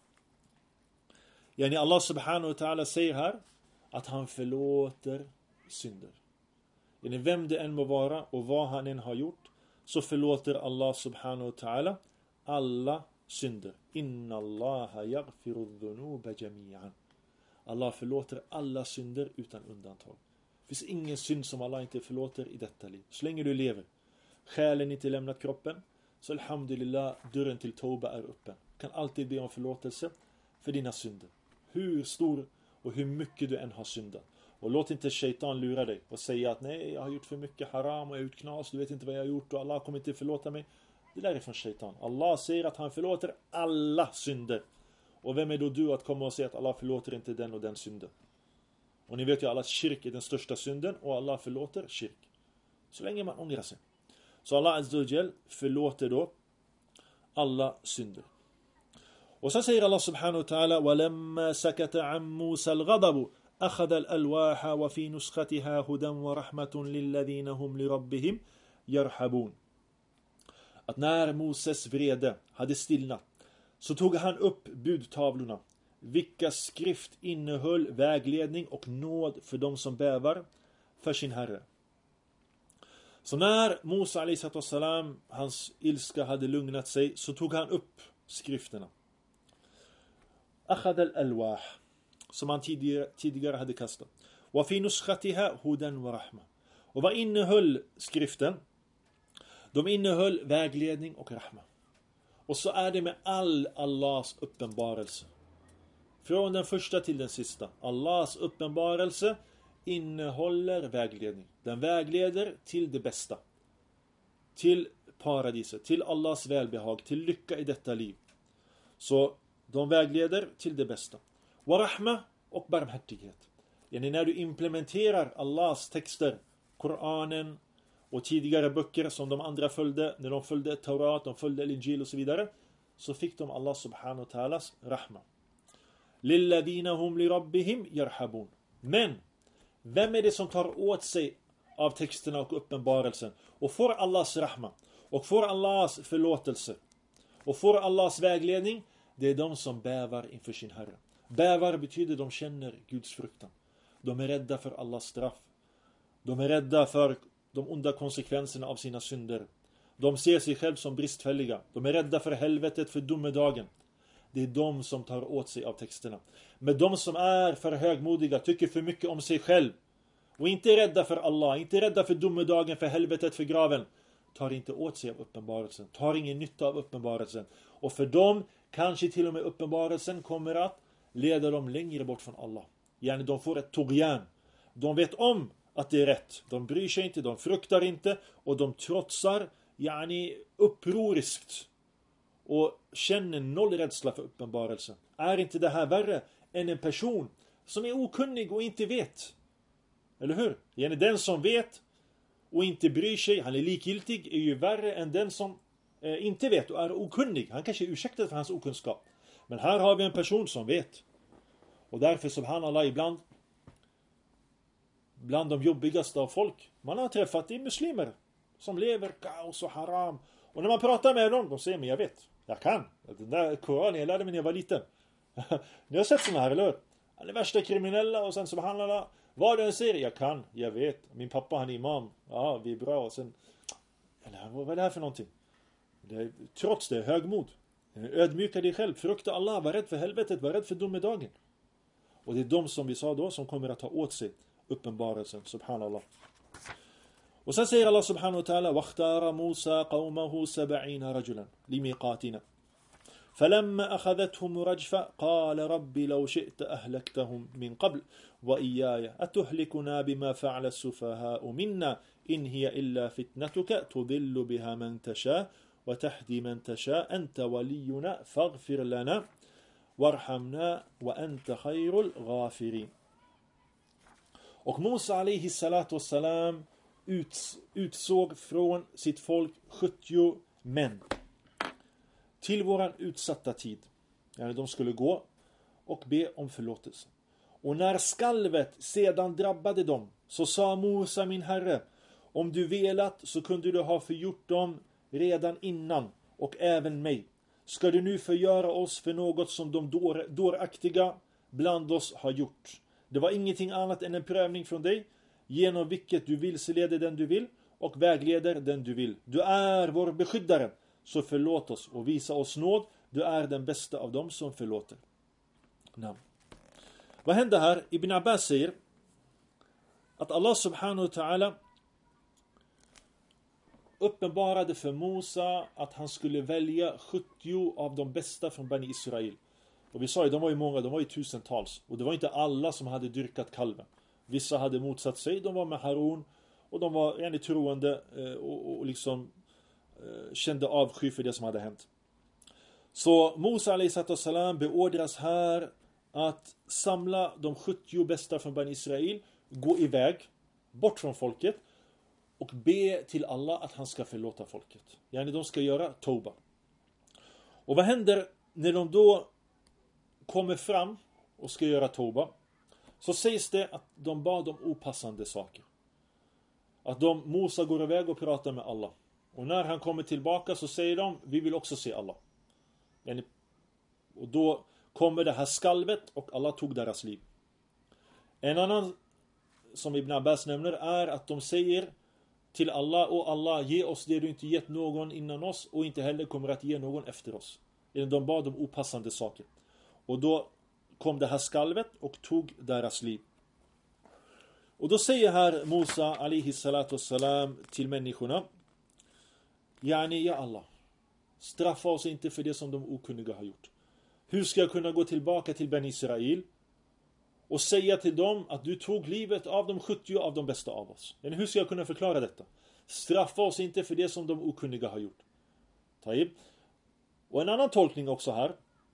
Yani Allah subhanahu wa ta'ala säger här att han förlåter synder. Yani vem det än må vara och vad han än har gjort, så förlåter Allah subhanahu wa ta'ala alla synder. Inna Allaha yaghfiru dhunuba jami'an. Allah förlåter alla synder utan undantag. Det finns ingen synd som Allah inte förlåter i detta liv. Så länge du lever, själen inte lämnat kroppen, så alhamdulillah, dörren till Toba är öppen. Du kan alltid be om förlåtelse för dina synder. Hur stor och hur mycket du än har syndat. Och låt inte shaitan lura dig och säga att nej, jag har gjort för mycket haram och jag har gjort knas, du vet inte vad jag har gjort och Allah kommer inte förlåta mig. Det där är från shaitan. Allah säger att han förlåter alla synder. Och vem är då du att komma och säga att Allah förlåter inte den och den synden? Och ni vet ju alla att shirk är den största synden och Allah förlåter shirk. Så länge man ångrar sig. Så Allah Azza wa Jal förlåter då alla synder. Och sen säger Allah subhanahu wa ta'ala وَلَمَّا سَكَتَ عَنْ مُوسَى الْغَضَبُ أَخَذَ الْأَلْوَاحَ وَفِي نُسْخَتِهَا هُدًى وَرَحْمَةٌ لِلَّذِينَ هُمْ لِرَبِّهِمْ يَرْحَبُونَ. Att när Moses vrede hade stillnat så tog han upp budtavlorna, vilka skrift innehöll vägledning och nåd för de som bävar för sin Herre. Så när Musa a.s. hans ilska hade lugnat sig så tog han upp skrifterna. Akhad al-alwah, som han tidigare hade kastat. Wa fi nuskhatiha hudan wa rahma. Och vad innehöll skriften? De innehöll vägledning och rahma. Och så är det med all Allahs uppenbarelse. Från den första till den sista. Allahs uppenbarelse innehåller vägledning. Den vägleder till det bästa. Till paradiset. Till Allahs välbehag. Till lycka i detta liv. Så de vägleder till det bästa. Wa rahma och barmhärtighet. Yani när du implementerar Allahs texter, Koranen och tidigare böcker som de andra följde, när de följde Taurat, de följde Injil och så vidare, så fick de Allah subhanahu wa ta'alas rahma. Lilladina hum li rabbihim yarhabun. Men vem är det som tar åt sig av texterna och uppenbarelsen och får Allahs rahma och får Allahs förlåtelse och får Allahs vägledning? Det är de som bävar inför sin Herre. Bävar betyder de känner Guds fruktan. De är rädda för Allahs straff. De är rädda för de onda konsekvenserna av sina synder. De ser sig själv som bristfälliga. De är rädda för helvetet, för domedagen. Det är de som tar åt sig av texterna. Men de som är för högmodiga, tycker för mycket om sig själv och inte är rädda för Allah, inte är rädda för domedagen, för helvetet, för graven, tar inte åt sig av uppenbarelsen, tar ingen nytta av uppenbarelsen. Och för dem kanske till och med uppenbarelsen kommer att leda dem längre bort från Allah. Yani de får ett tughyan. De vet om att det är rätt. De bryr sig inte, de fruktar inte och de trotsar upproriskt och känner noll rädsla för uppenbarelsen. Är inte det här värre än en person som är okunnig och inte vet? Eller hur? Yani den som vet och inte bryr sig, han är likgiltig, är ju värre än den som inte vet och är okunnig. Han kanske är ursäktad för hans okunskap. Men här har vi en person som vet. Och därför subhanallah ibland bland de jobbigaste av folk man har träffat, det är muslimer som lever kaos och haram. Och när man pratar med dem, de säger, men jag vet, jag kan. Den där Koranen, jag lärde mig när jag var liten. Ni har sett såna här, eller hur? Han är värsta kriminella och sen subhanallah, vad den säger, jag kan, jag vet. Min pappa, han är imam. Ja, vi är bra. Och sen, vad är det här för någonting? Trots det, högmod. Ödmjuka dig själv, frukta Allah, var rädd för helvetet, var rädd för domedagen. Och det är de som vi sa då som kommer att ta åt sig uppenbarelsen, subhanallah. Och sen säger Allah subhanahu wa ta'ala وَاخْتَارَ مُوسَى قَوْمَهُ 70 رَجُلًا لِمِيقَاتِنَا فَلَمَّا أَخَذَتْهُمْ رَجْفَةً قَالَ رَبِّ لَوْ شِئْتَ أَهْلَكْتَهُمْ مِنْ قَبْلِ وَإِيَّايَ أَتُهْلِكُنَا بِمَا فَعَلَ السُّفَهَاءُ مِنَّا إِنْ هِيَ إِلَّا فِتْنَتُكَ تُضِلُّ بِهَا مَنْ تَشَاءُ وَتَهْدِي مَنْ تَشَاءُ أَنْتَ وَلِيُّنَا فَاغْفِرْ لَنَا وَارْحَمْنَا وَأَنْتَ خَيْرُ الْغَافِرِينَ. Och Musa alaihi salatu wassalam utsåg från sitt folk 70 män till våran utsatta tid. Ja, de skulle gå och be om förlåtelse. Och när skalvet sedan drabbade dem så sa Musa, min herre, om du velat så kunde du ha förgjort dem redan innan och även mig. Ska du nu förgöra oss för något som de dåraktiga bland oss har gjort? Det var ingenting annat än en prövning från dig, genom vilket du vilseleder den du vill och vägleder den du vill. Du är vår beskyddare, så förlåt oss och visa oss nåd. Du är den bästa av dem som förlåter. Nej. Vad händer här? Ibn Abbas säger att Allah subhanahu wa ta'ala uppenbarade för Musa att han skulle välja 70 av de bästa från Bani Israel. Och vi sa ju, de var ju många, de var ju tusentals. Och det var inte alla som hade dyrkat kalven. Vissa hade motsatt sig, de var med Harun. Och de var ännu troende och liksom kände avsky för det som hade hänt. Så Musa a.s. beordras här att samla de 70 bästa från Bani Israel, gå iväg, bort från folket och be till Allah att han ska förlåta folket. Yani de ska göra tauba. Och vad händer när de då kommer fram och ska göra tauba? Så sägs det att de bad om opassande saker. Att Musa går iväg och pratar med Allah. Och när han kommer tillbaka så säger de, vi vill också se Allah. Och då kommer det här skalvet och Allah tog deras liv. En annan som Ibn Abbas nämner är att de säger till Allah, och Allah, ge oss det du inte gett någon innan oss och inte heller kommer att ge någon efter oss. De bad om opassande saker. Och då kom det här skalvet och tog deras liv. Och då säger här Musa alaihi salatu wassalam till människorna, yani ja Allah, straffa oss inte för det som de okunniga har gjort. Hur ska jag kunna gå tillbaka till Ben Israel och säga till dem att du tog livet av de 70 av de bästa av oss? Men hur ska jag kunna förklara detta? Straffa oss inte för det som de okunniga har gjort. Taib. Och en annan tolkning också här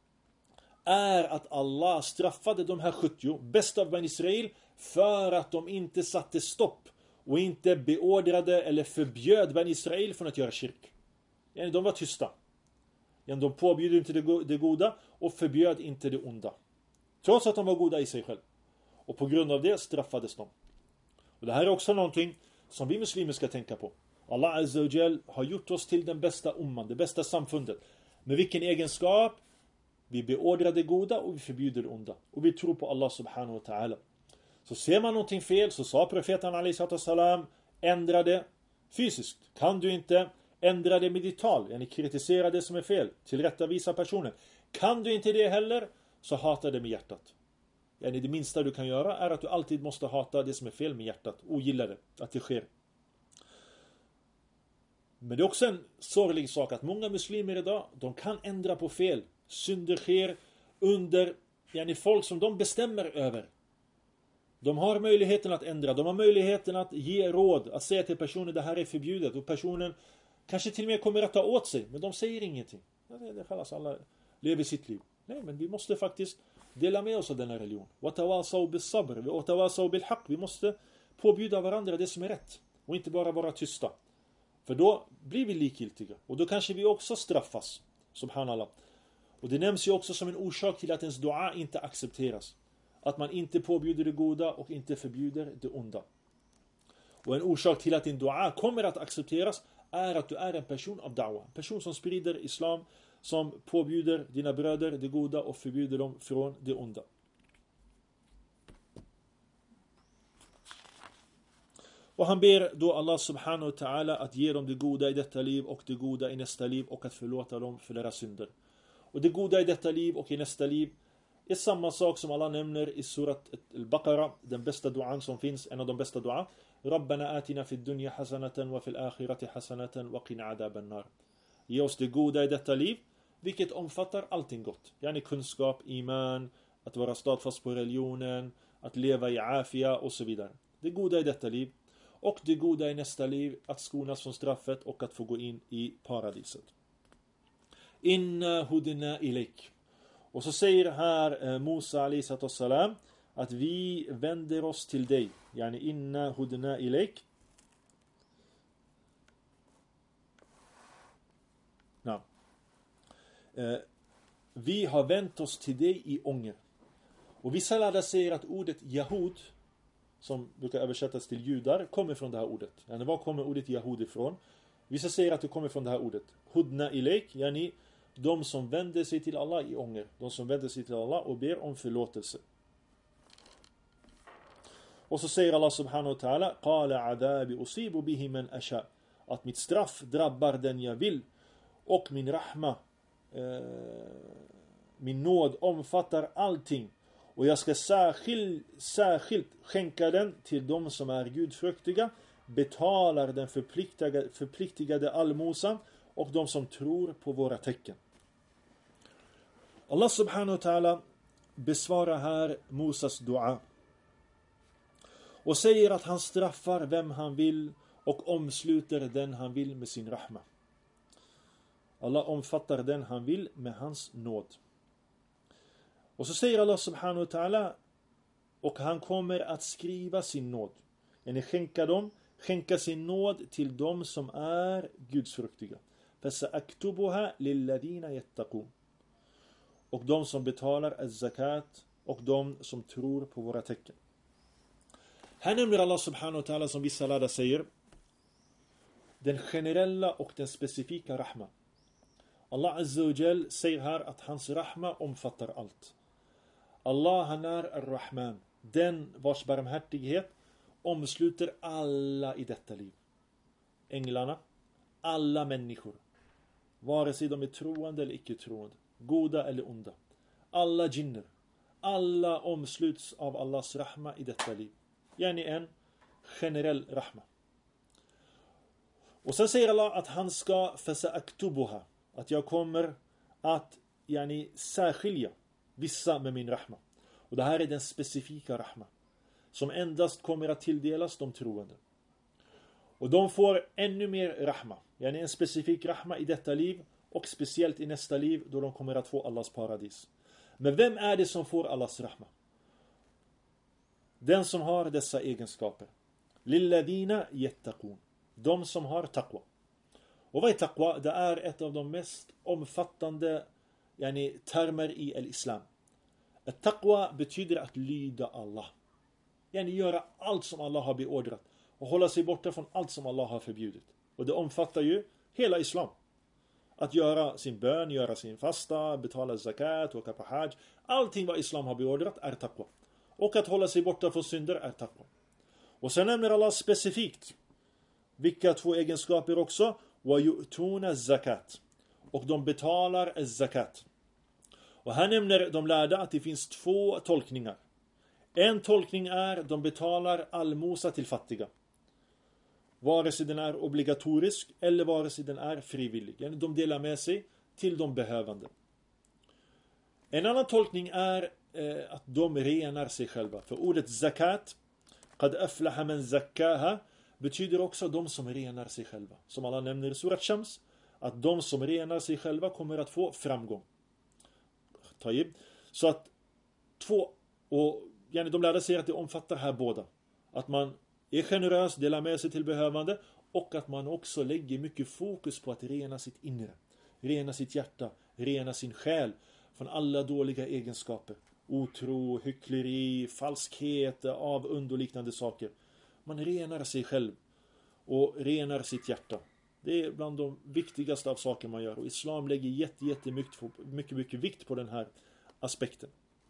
är att Allah straffade de här 70 bästa av Ben Israel för att de inte satte stopp och inte beordrade eller förbjöd Ben Israel från att göra kyrk. De var tysta. De påbjöd inte det goda och förbjöd inte det onda. Trots att de var goda i sig själv. Och på grund av det straffades de. Och det här är också någonting som vi muslimer ska tänka på. Allah Azza wa Jal har gjort oss till den bästa umman, det bästa samfundet. Med vilken egenskap? Vi beordrar det goda och vi förbjuder det onda. Och vi tror på Allah subhanahu wa ta'ala. Så ser man någonting fel så sa profeten alaihi salam, ändra det fysiskt. Kan du inte ändra det med ditt tal, yani kritisera det som är fel, tillrättavisa personen. Kan du inte det heller, så hata det med hjärtat. Yani det minsta du kan göra är att du alltid måste hata det som är fel med hjärtat. Ogilla det, att det sker. Men det är också en sorglig sak att många muslimer idag, de kan ändra på fel. Synder sker under folk som de bestämmer över. De har möjligheten att ändra, de har möjligheten att ge råd, att säga till personen det här är förbjudet, och personen kanske till och med kommer att ta åt sig, men de säger ingenting. Det kallas alla lever sitt liv. Nej, men vi måste faktiskt dela med oss av denna religion. Vi måste påbjuda varandra det som är rätt och inte bara vara tysta. För då blir vi likgiltiga och då kanske vi också straffas. Subhanallah. Och det nämns ju också som en orsak till att ens dua inte accepteras. Att man inte påbjuder det goda och inte förbjuder det onda. Och en orsak till att din dua kommer att accepteras är att du är en person av da'wa. En person som sprider islam, som påbjuder dina bröder det goda och förbjuder dem från det onda. Och han ber då Allah subhanahu wa ta'ala att ge dem det goda i detta liv och det goda i nästa liv och att förlåta dem för deras synder. Och det goda i detta liv och i nästa liv är samma sak som Allah nämner i surat al-Baqarah, den bästa duan som finns, en av de bästa dua. Rabbana atina fid dunya hasanatan wa fil akhirati hasanatan wa qina adhaban nar. Ge oss det goda i detta liv, vilket omfattar allting gott. Yani kunskap, iman, att vara stadfast på religionen, att leva i afia och så vidare. Det goda i detta liv och det goda i nästa liv, att skonas från straffet och att få gå in i paradiset. Inna hudna ilayk. Och så säger här Musa alayhi salam att vi vänder oss till dig. Yani inna hudna ilayk. Vi har vänt oss till dig i ånger. Och vissa lärda säger att ordet Yahud, som brukar översättas till judar, kommer från det här ordet. Yani var kommer ordet Yahud ifrån? Vissa säger att det kommer från det här ordet. Hudna ilayk, yani de som vänder sig till Allah i ånger. De som vänder sig till Allah och ber om förlåtelse. Och så säger Allah subhanahu wa ta'ala: Qala adabi usibu bihi man asha. Att mitt straff drabbar den jag vill. Och min rahma, min nåd omfattar allting. Och jag ska särskilt skänka den till de som är gudfruktiga, betalar den förpliktigade allmosan och de som tror på våra tecken. Allah subhanahu wa ta'ala besvarar här Musas dua och säger att han straffar vem han vill och omsluter den han vill med sin rahma. Allah omfattar den han vill med hans nåd. Och så säger Allah subhanahu wa ta'ala, och han kommer att skriva sin nåd. Skänka sin nåd till dem som är gudsfruktiga. فَسَأَكْتُبُهَا لِلَّذِينَ يَتَّقُونَ. Och de som betalar az-zakat och de som tror på våra tecken. Här nämner Allah subhanahu wa ta'ala, som vissa lärda säger, den generella och den specifika rahma. Allah azza wa jal säger här att hans rahma omfattar allt. Allah, han är ar-Rahman, den vars barmhärtighet omsluter alla i detta liv. Änglarna, alla människor, vare sig de är troende eller icke troende, goda eller onda. Alla jinner, alla omsluts av Allahs rahma i detta liv. Yani en generell rahma. Och sen säger Allah att han ska فَسَأَكْتُبُهَا, att jag kommer att särskilja vissa med min rahma. Och det här är den specifika rahma som endast kommer att tilldelas de troende. Och de får ännu mer rahma, en specifik rahma i detta liv och speciellt i nästa liv då de kommer att få Allahs paradis. Men vem är det som får Allahs rahma? Den som har dessa egenskaper. Lilladina yattaqun. De som har taqwa. Och vad är taqwa? Det är ett av de mest omfattande termer i islam. Taqwa betyder att lyda Allah. Göra allt som Allah har beordrat och hålla sig borta från allt som Allah har förbjudit. Och det omfattar ju hela islam. Att göra sin bön, göra sin fasta, betala zakat, åka på hajj. Allting vad islam har beordrat är taqwa. Och att hålla sig borta från synder är taqwa. Och sen nämner Allah specifikt vilka två egenskaper också. وَيُؤْتُونَ الزَّكَاةِ. Och de betalar zakat. Och här nämner de lärda att det finns två tolkningar. En tolkning är de betalar allmosa till fattiga. Vare sig den är obligatorisk eller vare sig den är frivillig. De delar med sig till de behövande. En annan tolkning är att de renar sig själva. För ordet zakat, قَدْ أَفْلَحَ مَنْ زَكَّاهَا, betyder också de som renar sig själva. Som Allah nämner i Surat Shams, att de som renar sig själva kommer att få framgång. Så att de lärde sig att det omfattar här båda. Att man är generös, delar med sig till behövande och att man också lägger mycket fokus på att rena sitt inre. Rena sitt hjärta, rena sin själ från alla dåliga egenskaper. Otro, hyckleri, falskhet, avund och liknande saker. Man renar sig själv och renar sitt hjärta. Det är bland de viktigaste av saker man gör. Och islam lägger jättemycket vikt på den här aspekten.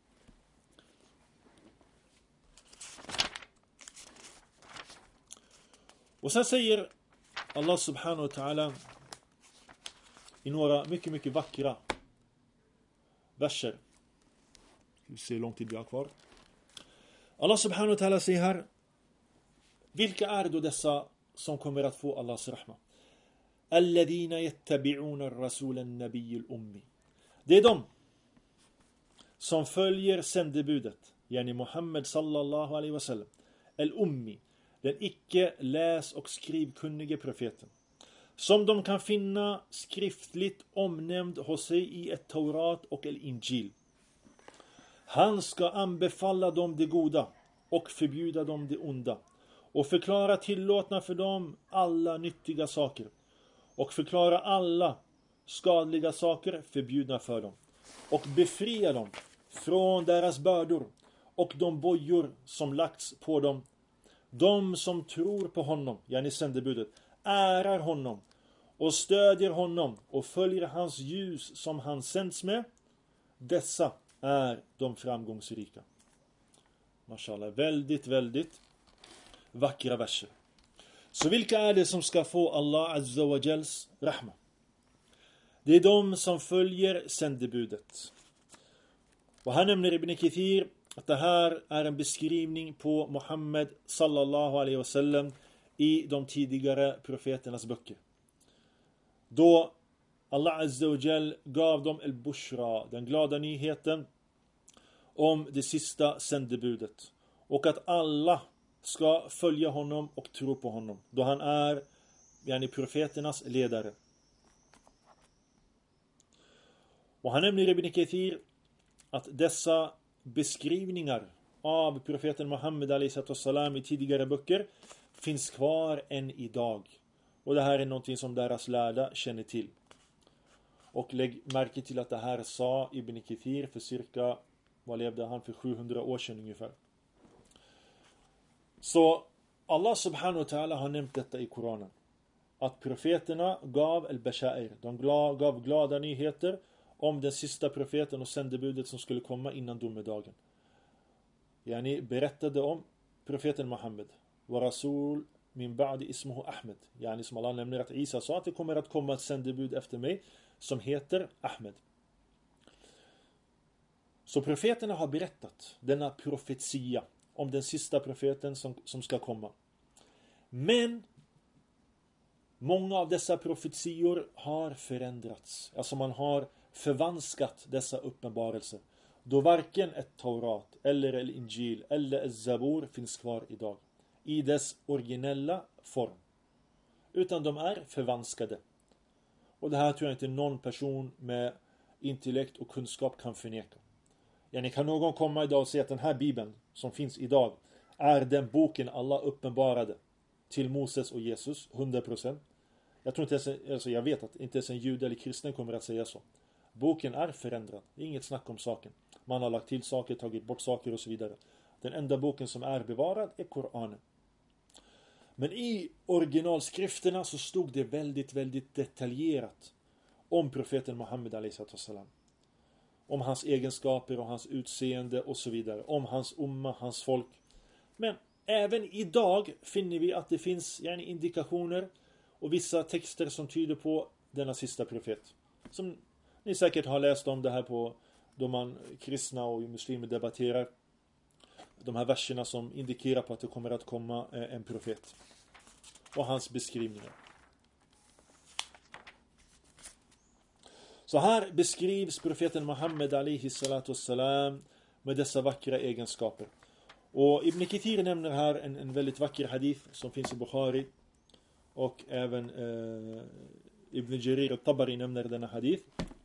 Och sen säger Allah subhanahu wa ta'ala i några mycket vackra verser. Vi ser hur lång tid vi har kvar. Allah subhanahu wa ta'ala säger här: vilka är då dessa som kommer att få Allahs rahma? Alladhina yattabi'una ar-rasul an-nabiy al-ummi. Det är de som följer sändebudet, Muhammad sallallahu alaihi wasallam, al-ummi, den icke läs- och skrivkunnige profeten, som de kan finna skriftligt omnämnd hos sig i ett Taurat och el Injil. Han ska anbefalla dem det goda och förbjuda dem det onda och förklara tillåtna för dem alla nyttiga saker och förklara alla skadliga saker förbjudna för dem och befria dem från deras bördor och de bojor som lagts på dem. De som tror på honom, sändebudet, ärar honom och stödjer honom och följer hans ljus som han sänds med. Dessa är de framgångsrika. Mashallah, väldigt vackra verser. Så vilka är det som ska få Allah azza wa jals rahma? Det är de som följer sändebudet. Och här nämner Ibn Kathir att det här är en beskrivning på Muhammed sallallahu alaihi wasallam i de tidigare profeternas böcker. Då Allah Azza wa Jal gav dem al-Bushra, den glada nyheten om det sista sändebudet. Och att alla ska följa honom och tro på honom. Då han är profeternas ledare. Och han nämner Ibn Kathir att dessa beskrivningar av profeten Muhammed a.s. i tidigare böcker finns kvar än idag. Och det här är någonting som deras lärda känner till. Och lägg märke till att det här sa Ibn Kathir för cirka, vad levde han för 700 år sedan ungefär. Så Allah subhanahu wa ta'ala har nämnt detta i Koranen. Att profeterna gav al-bashair, de gav glada nyheter om den sista profeten och sändebudet som skulle komma innan domedagen. Yani berättade om profeten Muhammed. Wa rasul min ba'di ismuhu Ahmed. Yani som Allah nämner att Isa sa att det kommer att komma ett sändebud efter mig som heter Ahmed. Så profeterna har berättat denna profetia om den sista profeten som ska komma. Men många av dessa profetior har förändrats. Alltså man har förvanskat dessa uppenbarelser. Då varken ett Taurat eller ett Injil eller ett Zabur finns kvar idag. I dess originella form. Utan de är förvanskade. Och det här tror jag inte någon person med intellekt och kunskap kan förneka. Kan någon komma idag och säga att den här Bibeln som finns idag är den boken Allah uppenbarade till Moses och Jesus 100%. Jag tror inte ens, jag vet att inte ens en jude eller kristen kommer att säga så. Boken är förändrad. Det är inget snack om saken. Man har lagt till saker, tagit bort saker och så vidare. Den enda boken som är bevarad är Koranen. Men i originalskrifterna så stod det väldigt, väldigt detaljerat om profeten Muhammed a.s. Om hans egenskaper och hans utseende och så vidare. Om hans umma, hans folk. Men även idag finner vi att det finns indikationer och vissa texter som tyder på denna sista profet. Som ni säkert har läst om det här på då man kristna och muslimer debatterar. De här verserna som indikerar på att det kommer att komma en profet. Och hans beskrivningar. Så här beskrivs profeten Muhammed a.s. med dessa vackra egenskaper. Och Ibn Kathir nämner här en väldigt vacker hadith som finns i Bukhari. Och även Ibn Jarir al-Tabari nämner denna hadith.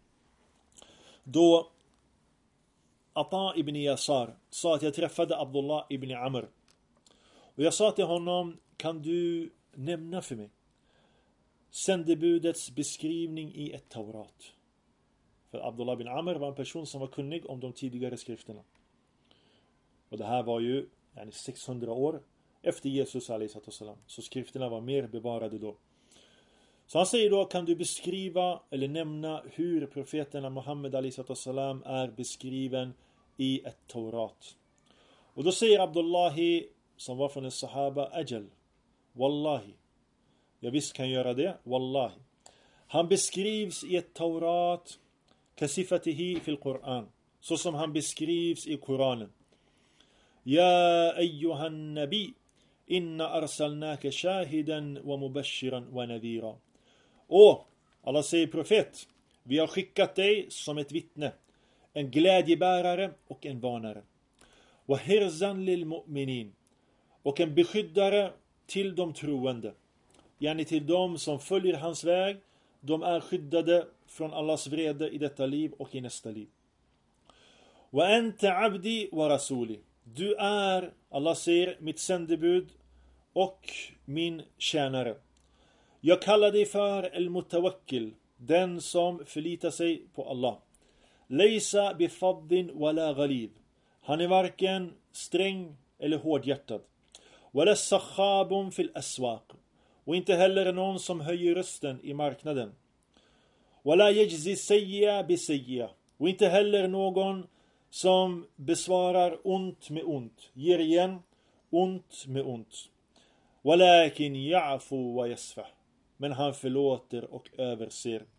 Då Ata ibn Yasar sa att jag träffade Abdullah ibn Amr. Och jag sa till honom, kan du nämna för mig sändebudets beskrivning i ett Taurat? För Abdullah ibn Amr var en person som var kunnig om de tidigare skrifterna. Och det här var ju 600 år efter Jesus a.s. Så skrifterna var mer bevarade då. Så han säger då, kan du beskriva eller nämna hur profeterna Muhammed a.s. är beskriven i ett Taurat? Och då säger Abdullahi, som var från en sahaba, Ajal, Wallahi. Jag visst kan göra det, Wallahi. Han beskrivs i ett Taurat kasifatihi fil Quran. Så som han beskrivs i Koranen. Ja ayyuhan nabi, inna arsalnaka shahidan wa mubashiran wa nadhira. Och Allah säger profet, vi har skickat dig som ett vittne, en glädjebärare och en varnare. Wa hirzan lil mu'minin, och en beskyddare till de troende. Till de som följer hans väg, de är skyddade från Allahs vrede i detta liv och i nästa liv. Wa anta abdi wa rasuli, du är, Allah säger, mitt sändebud och min tjänare. Jag kallar dig för al-mutawakkil, den som förlitar sig på Allah. Laysa bifaddin wala ghalib, han är varken sträng eller hårdhjärtad. Wala sakhabun fil aswaq, och inte heller någon som höjer rösten i marknaden. Wala yajzi sayya bi sayya, och inte heller någon som besvarar ont med ont, ger igen ont med ont. Walakin ya'fu wa yasfah, men han förlåter och överser.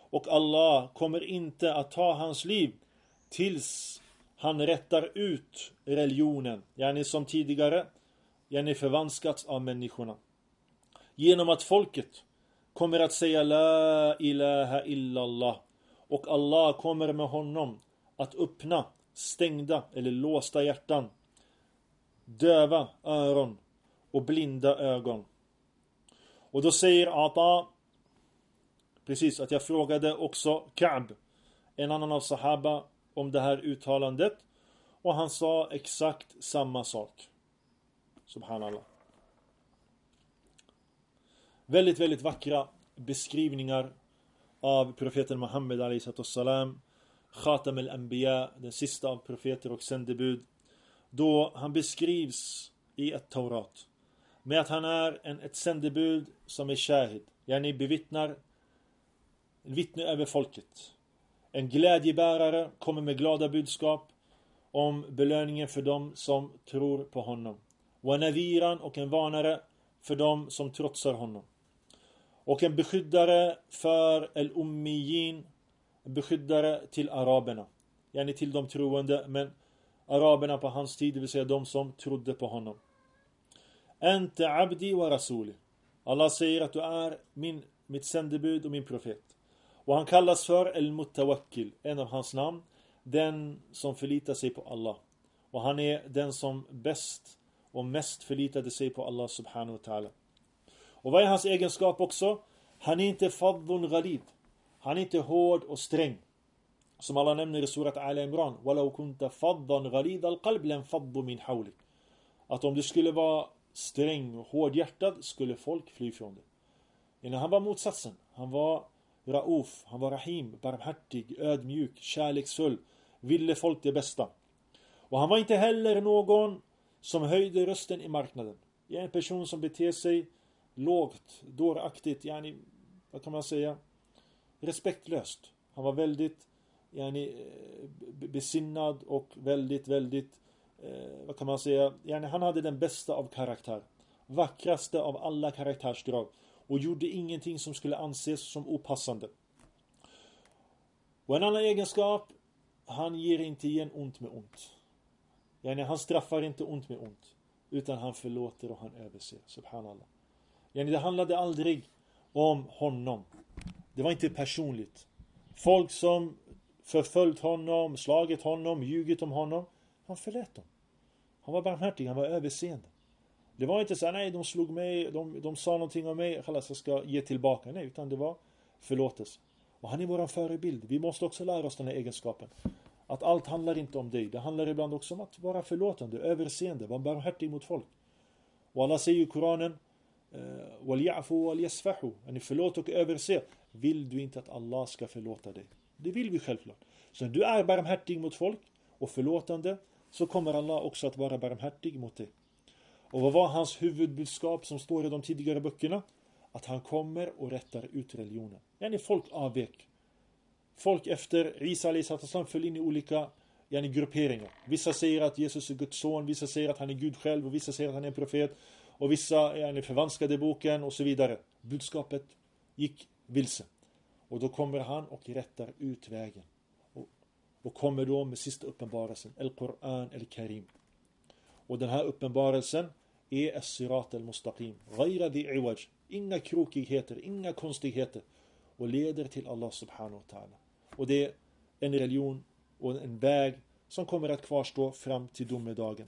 Och Allah kommer inte att ta hans liv tills han rättar ut religionen. Yani som tidigare, yani förvanskats av människorna. Genom att folket kommer att säga La ilaha illallah. Och Allah kommer med honom att öppna stängda eller låsta hjärtan, döva öron och blinda ögon. Och då säger Ata, precis att jag frågade också Ka'b, en annan av sahaba, om det här uttalandet. Och han sa exakt samma sak. Subhanallah. Väldigt, väldigt vackra beskrivningar av profeten Muhammed a.s. Khatam al-Anbiya, den sista av profeter och sändebud. Då han beskrivs i ett Taurat med att han är ett sändebud som är shahid. Yani bevittnar, vittne över folket. En glädjebärare kommer med glada budskap om belöningen för dem som tror på honom. Och en naviran och en varnare för dem som trotsar honom. Och en beskyddare för al-ummiyin, en beskyddare till araberna. Yani till de troende, men araberna på hans tid, det vill säga de som trodde på honom. Anta abdi wa rasuli. Allah säger att du är mitt sändebud och min profet. Och han kallas för al-mutawakkil, en av hans namn, den som förlitar sig på Allah. Och han är den som bäst och mest förlitade sig på Allah subhanahu wa ta'ala. Och vad är hans egenskap också? Han är inte fadhun ghalid. Han är inte hård och sträng. Som Allah nämner i surat Al-Imran. وَلَوْ كُنْتَ فَضًّا غَلِيدَ الْقَلْبِ لَنْفَضُّ مِنْ حَوْلِكَ. Att om du skulle vara sträng och hårdhjärtad skulle folk fly från dig. Han var motsatsen. Han var rauf, han var rahim, barmhärtig, ödmjuk, kärleksfull. Ville folk det bästa. Och han var inte heller någon som höjde rösten i marknaden. En person som beter sig lågt, dåraktigt, yani, vad kan man säga, respektlöst. Han var väldigt besinnad och väldigt vad kan man säga, yani, han hade den bästa av karaktär, vackraste av alla karaktärsdrag, och gjorde ingenting som skulle anses som opassande. Och en annan egenskap, han ger inte igen ont med ont. Yani, han straffar inte ont med ont, utan han förlåter och han överser. Subhanallah. Yani, det handlade aldrig om honom. Det var inte personligt. Folk som förföljt honom, slagit honom, ljugit om honom, han förlät dem. Han var barmhärtig, han var överseende. Det var inte så, nej, de slog mig, de sa någonting om mig, jag ska ge tillbaka. Nej, utan det var förlåtelse. Och han är vår förebild. Vi måste också lära oss den här egenskapen. Att allt handlar inte om dig. Det handlar ibland också om att vara förlåtande, överseende, vara barmhärtig mot folk. Och Allah säger i Koranen, وَلْيَعْفُوا وَلْيَسْفَحُوا. Förlåt och överse. Vill du inte att Allah ska förlåta dig? Det vill vi självklart. Så när du är barmhärtig mot folk och förlåtande, så kommer Allah också att vara barmhärtig mot dig. Och vad var hans huvudbudskap som står i de tidigare böckerna? Att han kommer och rättar ut religionen. Folk avvek. Folk efter Isa a.s. föll in i olika grupperingar. Vissa säger att Jesus är Guds son, vissa säger att han är Gud själv, och vissa säger att han är en profet, och vissa förvanskade boken och så vidare. Budskapet gick vilse. Och då kommer han och rättar ut vägen. Och kommer då med sista uppenbarelsen, Al-Quran al-Karim. Och den här uppenbarelsen är as-sirat al-mustaqim. Ghayra di-iwaj. Inga krokigheter, inga konstigheter. Och leder till Allah subhanahu wa ta'ala. Och det är en religion och en väg som kommer att kvarstå fram till domedagen.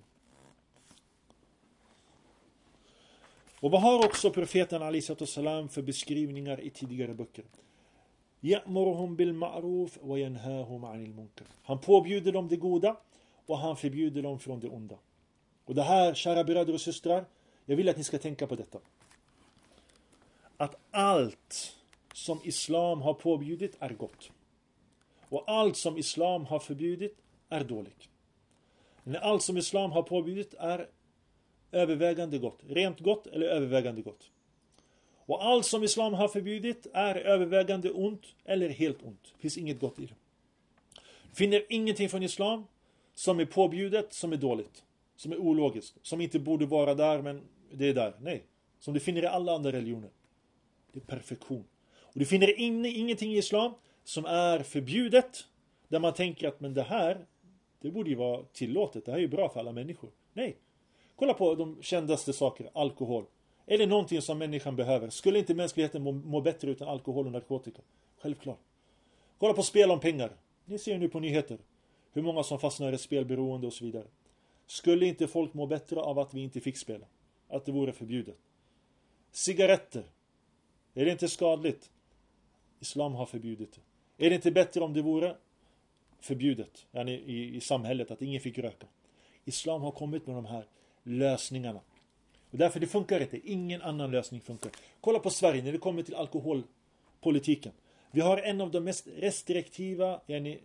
Och vad har också profeten a.s. för beskrivningar i tidigare böcker? Ya'muruhum bil ma'ruf wa yanhahum 'anil munkar. Han påbjuder dem det goda och han förbjuder dem från det onda. Och det här, kära bröder och systrar, jag vill att ni ska tänka på detta. Att allt som islam har påbjudit är gott. Och allt som islam har förbjudit är dåligt. Men allt som islam har påbjudit är övervägande gott. Rent gott eller övervägande gott. Och allt som islam har förbjudit är övervägande ont eller helt ont. Det finns inget gott i det. Finner ingenting från islam som är påbjudet som är dåligt. Som är ologiskt. Som inte borde vara där, men det är där. Nej. Som du finner i alla andra religioner. Det är perfektion. Och du finner ingenting i islam som är förbjudet, där man tänker att men det borde ju vara tillåtet, det här är ju bra för alla människor. Nej. Kolla på de kändaste saker, alkohol. Är det någonting som människan behöver? Skulle inte mänskligheten må bättre utan alkohol och narkotika? Självklart. Kolla på spel om pengar. Ni ser nu på nyheter hur många som fastnar i spelberoende och så vidare. Skulle inte folk må bättre av att vi inte fick spela? Att det vore förbjudet? Cigaretter. Är det inte skadligt? Islam har förbjudit det. Är det inte bättre om det vore förbjudet i samhället att ingen fick röka? Islam har kommit med de här lösningarna. Och därför det funkar inte. Ingen annan lösning funkar. Kolla på Sverige när det kommer till alkoholpolitiken. Vi har en av de mest restriktiva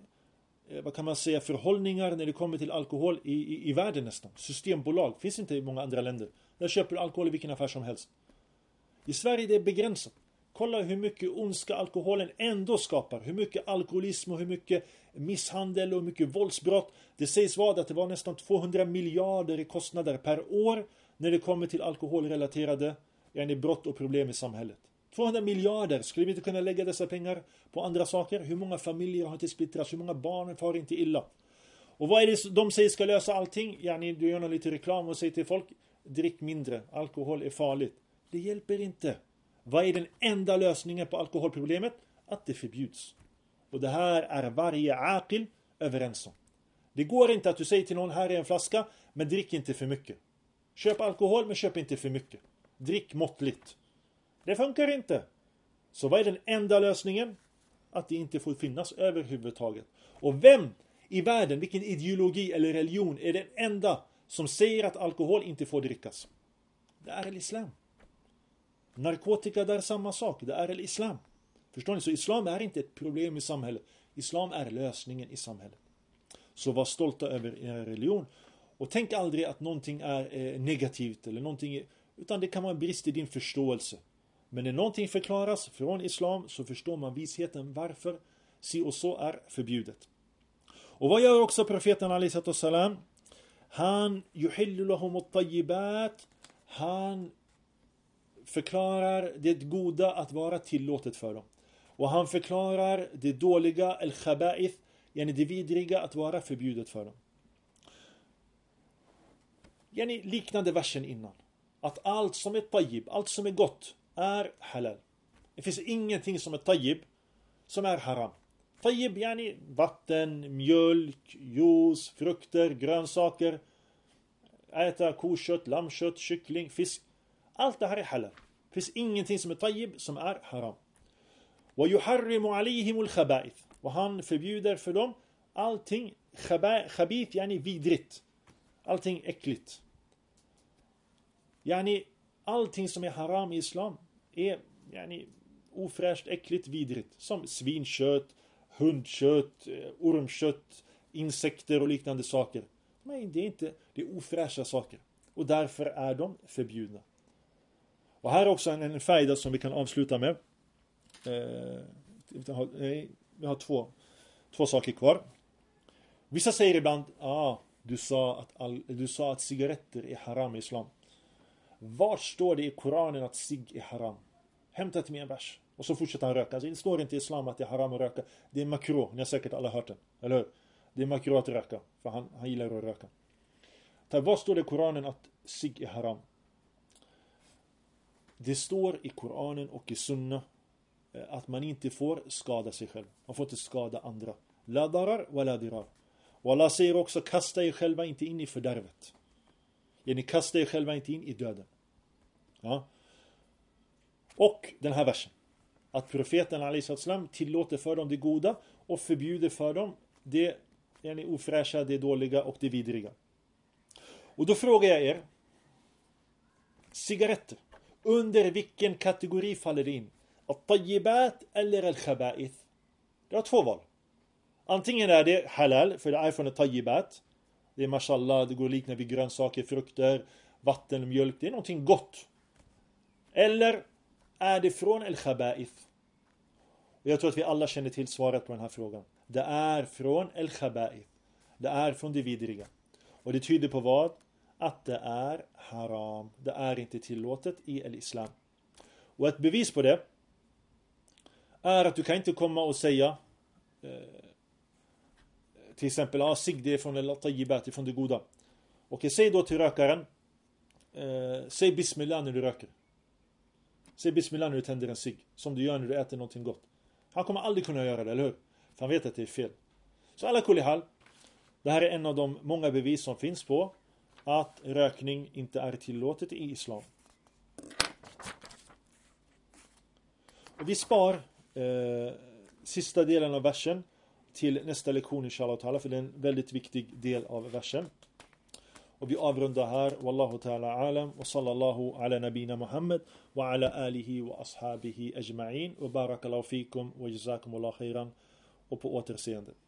vad kan man säga, förhållningar när det kommer till alkohol i världen nästan. Systembolag finns inte i många andra länder. Där köper du alkohol i vilken affär som helst. I Sverige det är begränsat. Kolla hur mycket ondska alkoholen ändå skapar. Hur mycket alkoholism och hur mycket misshandel och hur mycket våldsbrott. Det sägs att det var nästan 200 miljarder i kostnader per år när det kommer till alkoholrelaterade brott och problem i samhället. 200 miljarder. Skulle vi inte kunna lägga dessa pengar på andra saker? Hur många familjer har inte splittrats? Hur många barn far inte illa? Och vad är det de säger ska lösa allting? Du gör lite reklam och säger till folk, drick mindre. Alkohol är farligt. Det hjälper inte. Vad är den enda lösningen på alkoholproblemet? Att det förbjuds. Och det här är varje aqil överens om. Det går inte att du säger till någon, här är en flaska, men drick inte för mycket. Köp alkohol, men köp inte för mycket. Drick måttligt. Det funkar inte. Så vad är den enda lösningen? Att det inte får finnas överhuvudtaget. Och vem i världen, vilken ideologi eller religion är den enda som säger att alkohol inte får drickas? Det är islam. Narkotika, det är samma sak. Det är islam. Förstår ni? Så islam är inte ett problem i samhället. Islam är lösningen i samhället. Så var stolta över er religion. Och tänk aldrig att någonting är negativt eller någonting, utan det kan vara en brist i din förståelse. Men när någonting förklaras från islam så förstår man visheten varför si och så är förbjudet. Och vad gör också profeten alaihi salam? Han yuhillu lahum at-tayyibat. Han förklarar det goda att vara tillåtet för dem. Och han förklarar det dåliga, al-khaba'ith, det vidriga att vara förbjudet för dem. Liknande versen innan. Att allt som är tayyib, allt som är gott är halal. Det finns ingenting som är tayyib som är haram. Tayyib vatten, mjölk, juice, frukter, grönsaker, äta kokött, lammkött, kyckling, fisk. Allt det här är halal. Det finns ingenting som är tayyib som är haram. Och yuharrimu alayhim al-khaba'ith. Och han förbjuder för dem allting khabith, vidrigt. Allting äckligt. Allting som är haram i islam är ofräscht, äckligt, vidrigt. Som svinkött, hundkött, ormkött, insekter och liknande saker. Men det är inte, det är ofräscha saker. Och därför är de förbjudna. Och här är också en fajda som vi kan avsluta med. Vi har två saker kvar. Vissa säger ibland, du sa att cigaretter är haram i islam. Var står det i Koranen att cigg är haram? Hämta till mig en vers. Och så fortsätter han röka. Alltså, det står inte i islam att det är haram att röka. Det är makro. Ni har säkert alla hört den. Eller hur? Det är makro att röka. För han gillar att röka. Var står det i Koranen att cigg är haram? Det står i Koranen och i Sunna att man inte får skada sig själv. Man får inte skada andra. La darar wa la dirar. Och Allah säger också, kasta er själva inte in i fördärvet. Ni kastar er själva inte in i döden. Ja. Och den här versen. Att profeten alaihi salam tillåter för dem det goda och förbjuder för dem det ofräscha, det dåliga och det vidriga. Och då frågar jag er. Cigaretter. Under vilken kategori faller det in? At-tayyibat eller al-khaba'ith? Det har två val. Antingen är det halal, för det är från at-tayyibat. Det är mashallah, det går likna vid grönsaker, frukter, vatten, mjölk. Det är någonting gott. Eller är det från al-khaba'ith? Och jag tror att vi alla känner till svaret på den här frågan. Det är från al-khaba'ith. Det är från det vidriga. Och det tyder på vad? Att det är haram. Det är inte tillåtet i al-islam. Och ett bevis på det är att du kan inte komma och säga till exempel, sigg det från al-tayyibat, från det goda. Och säg då till rökaren, säg bismillah när du röker. Säg bismillah när du tänder en cigg, som du gör när du äter någonting gott. Han kommer aldrig kunna göra det, eller hur? För han vet att det är fel. Så alla kulli hal, det här är en av de många bevis som finns på att rökning inte är tillåtet i islam. Och vi spar sista delen av versen till nästa lektion inshallah ta'ala, för det är en väldigt viktig del av versen. Och vi avrundar här. Wallahu ta'ala alam. Och sallallahu ala nabina Muhammad. Wa ala alihi wa ashabihi ajma'in. Och barakallahu fikum. Wa jazakumullahu khairan. Och på återseende.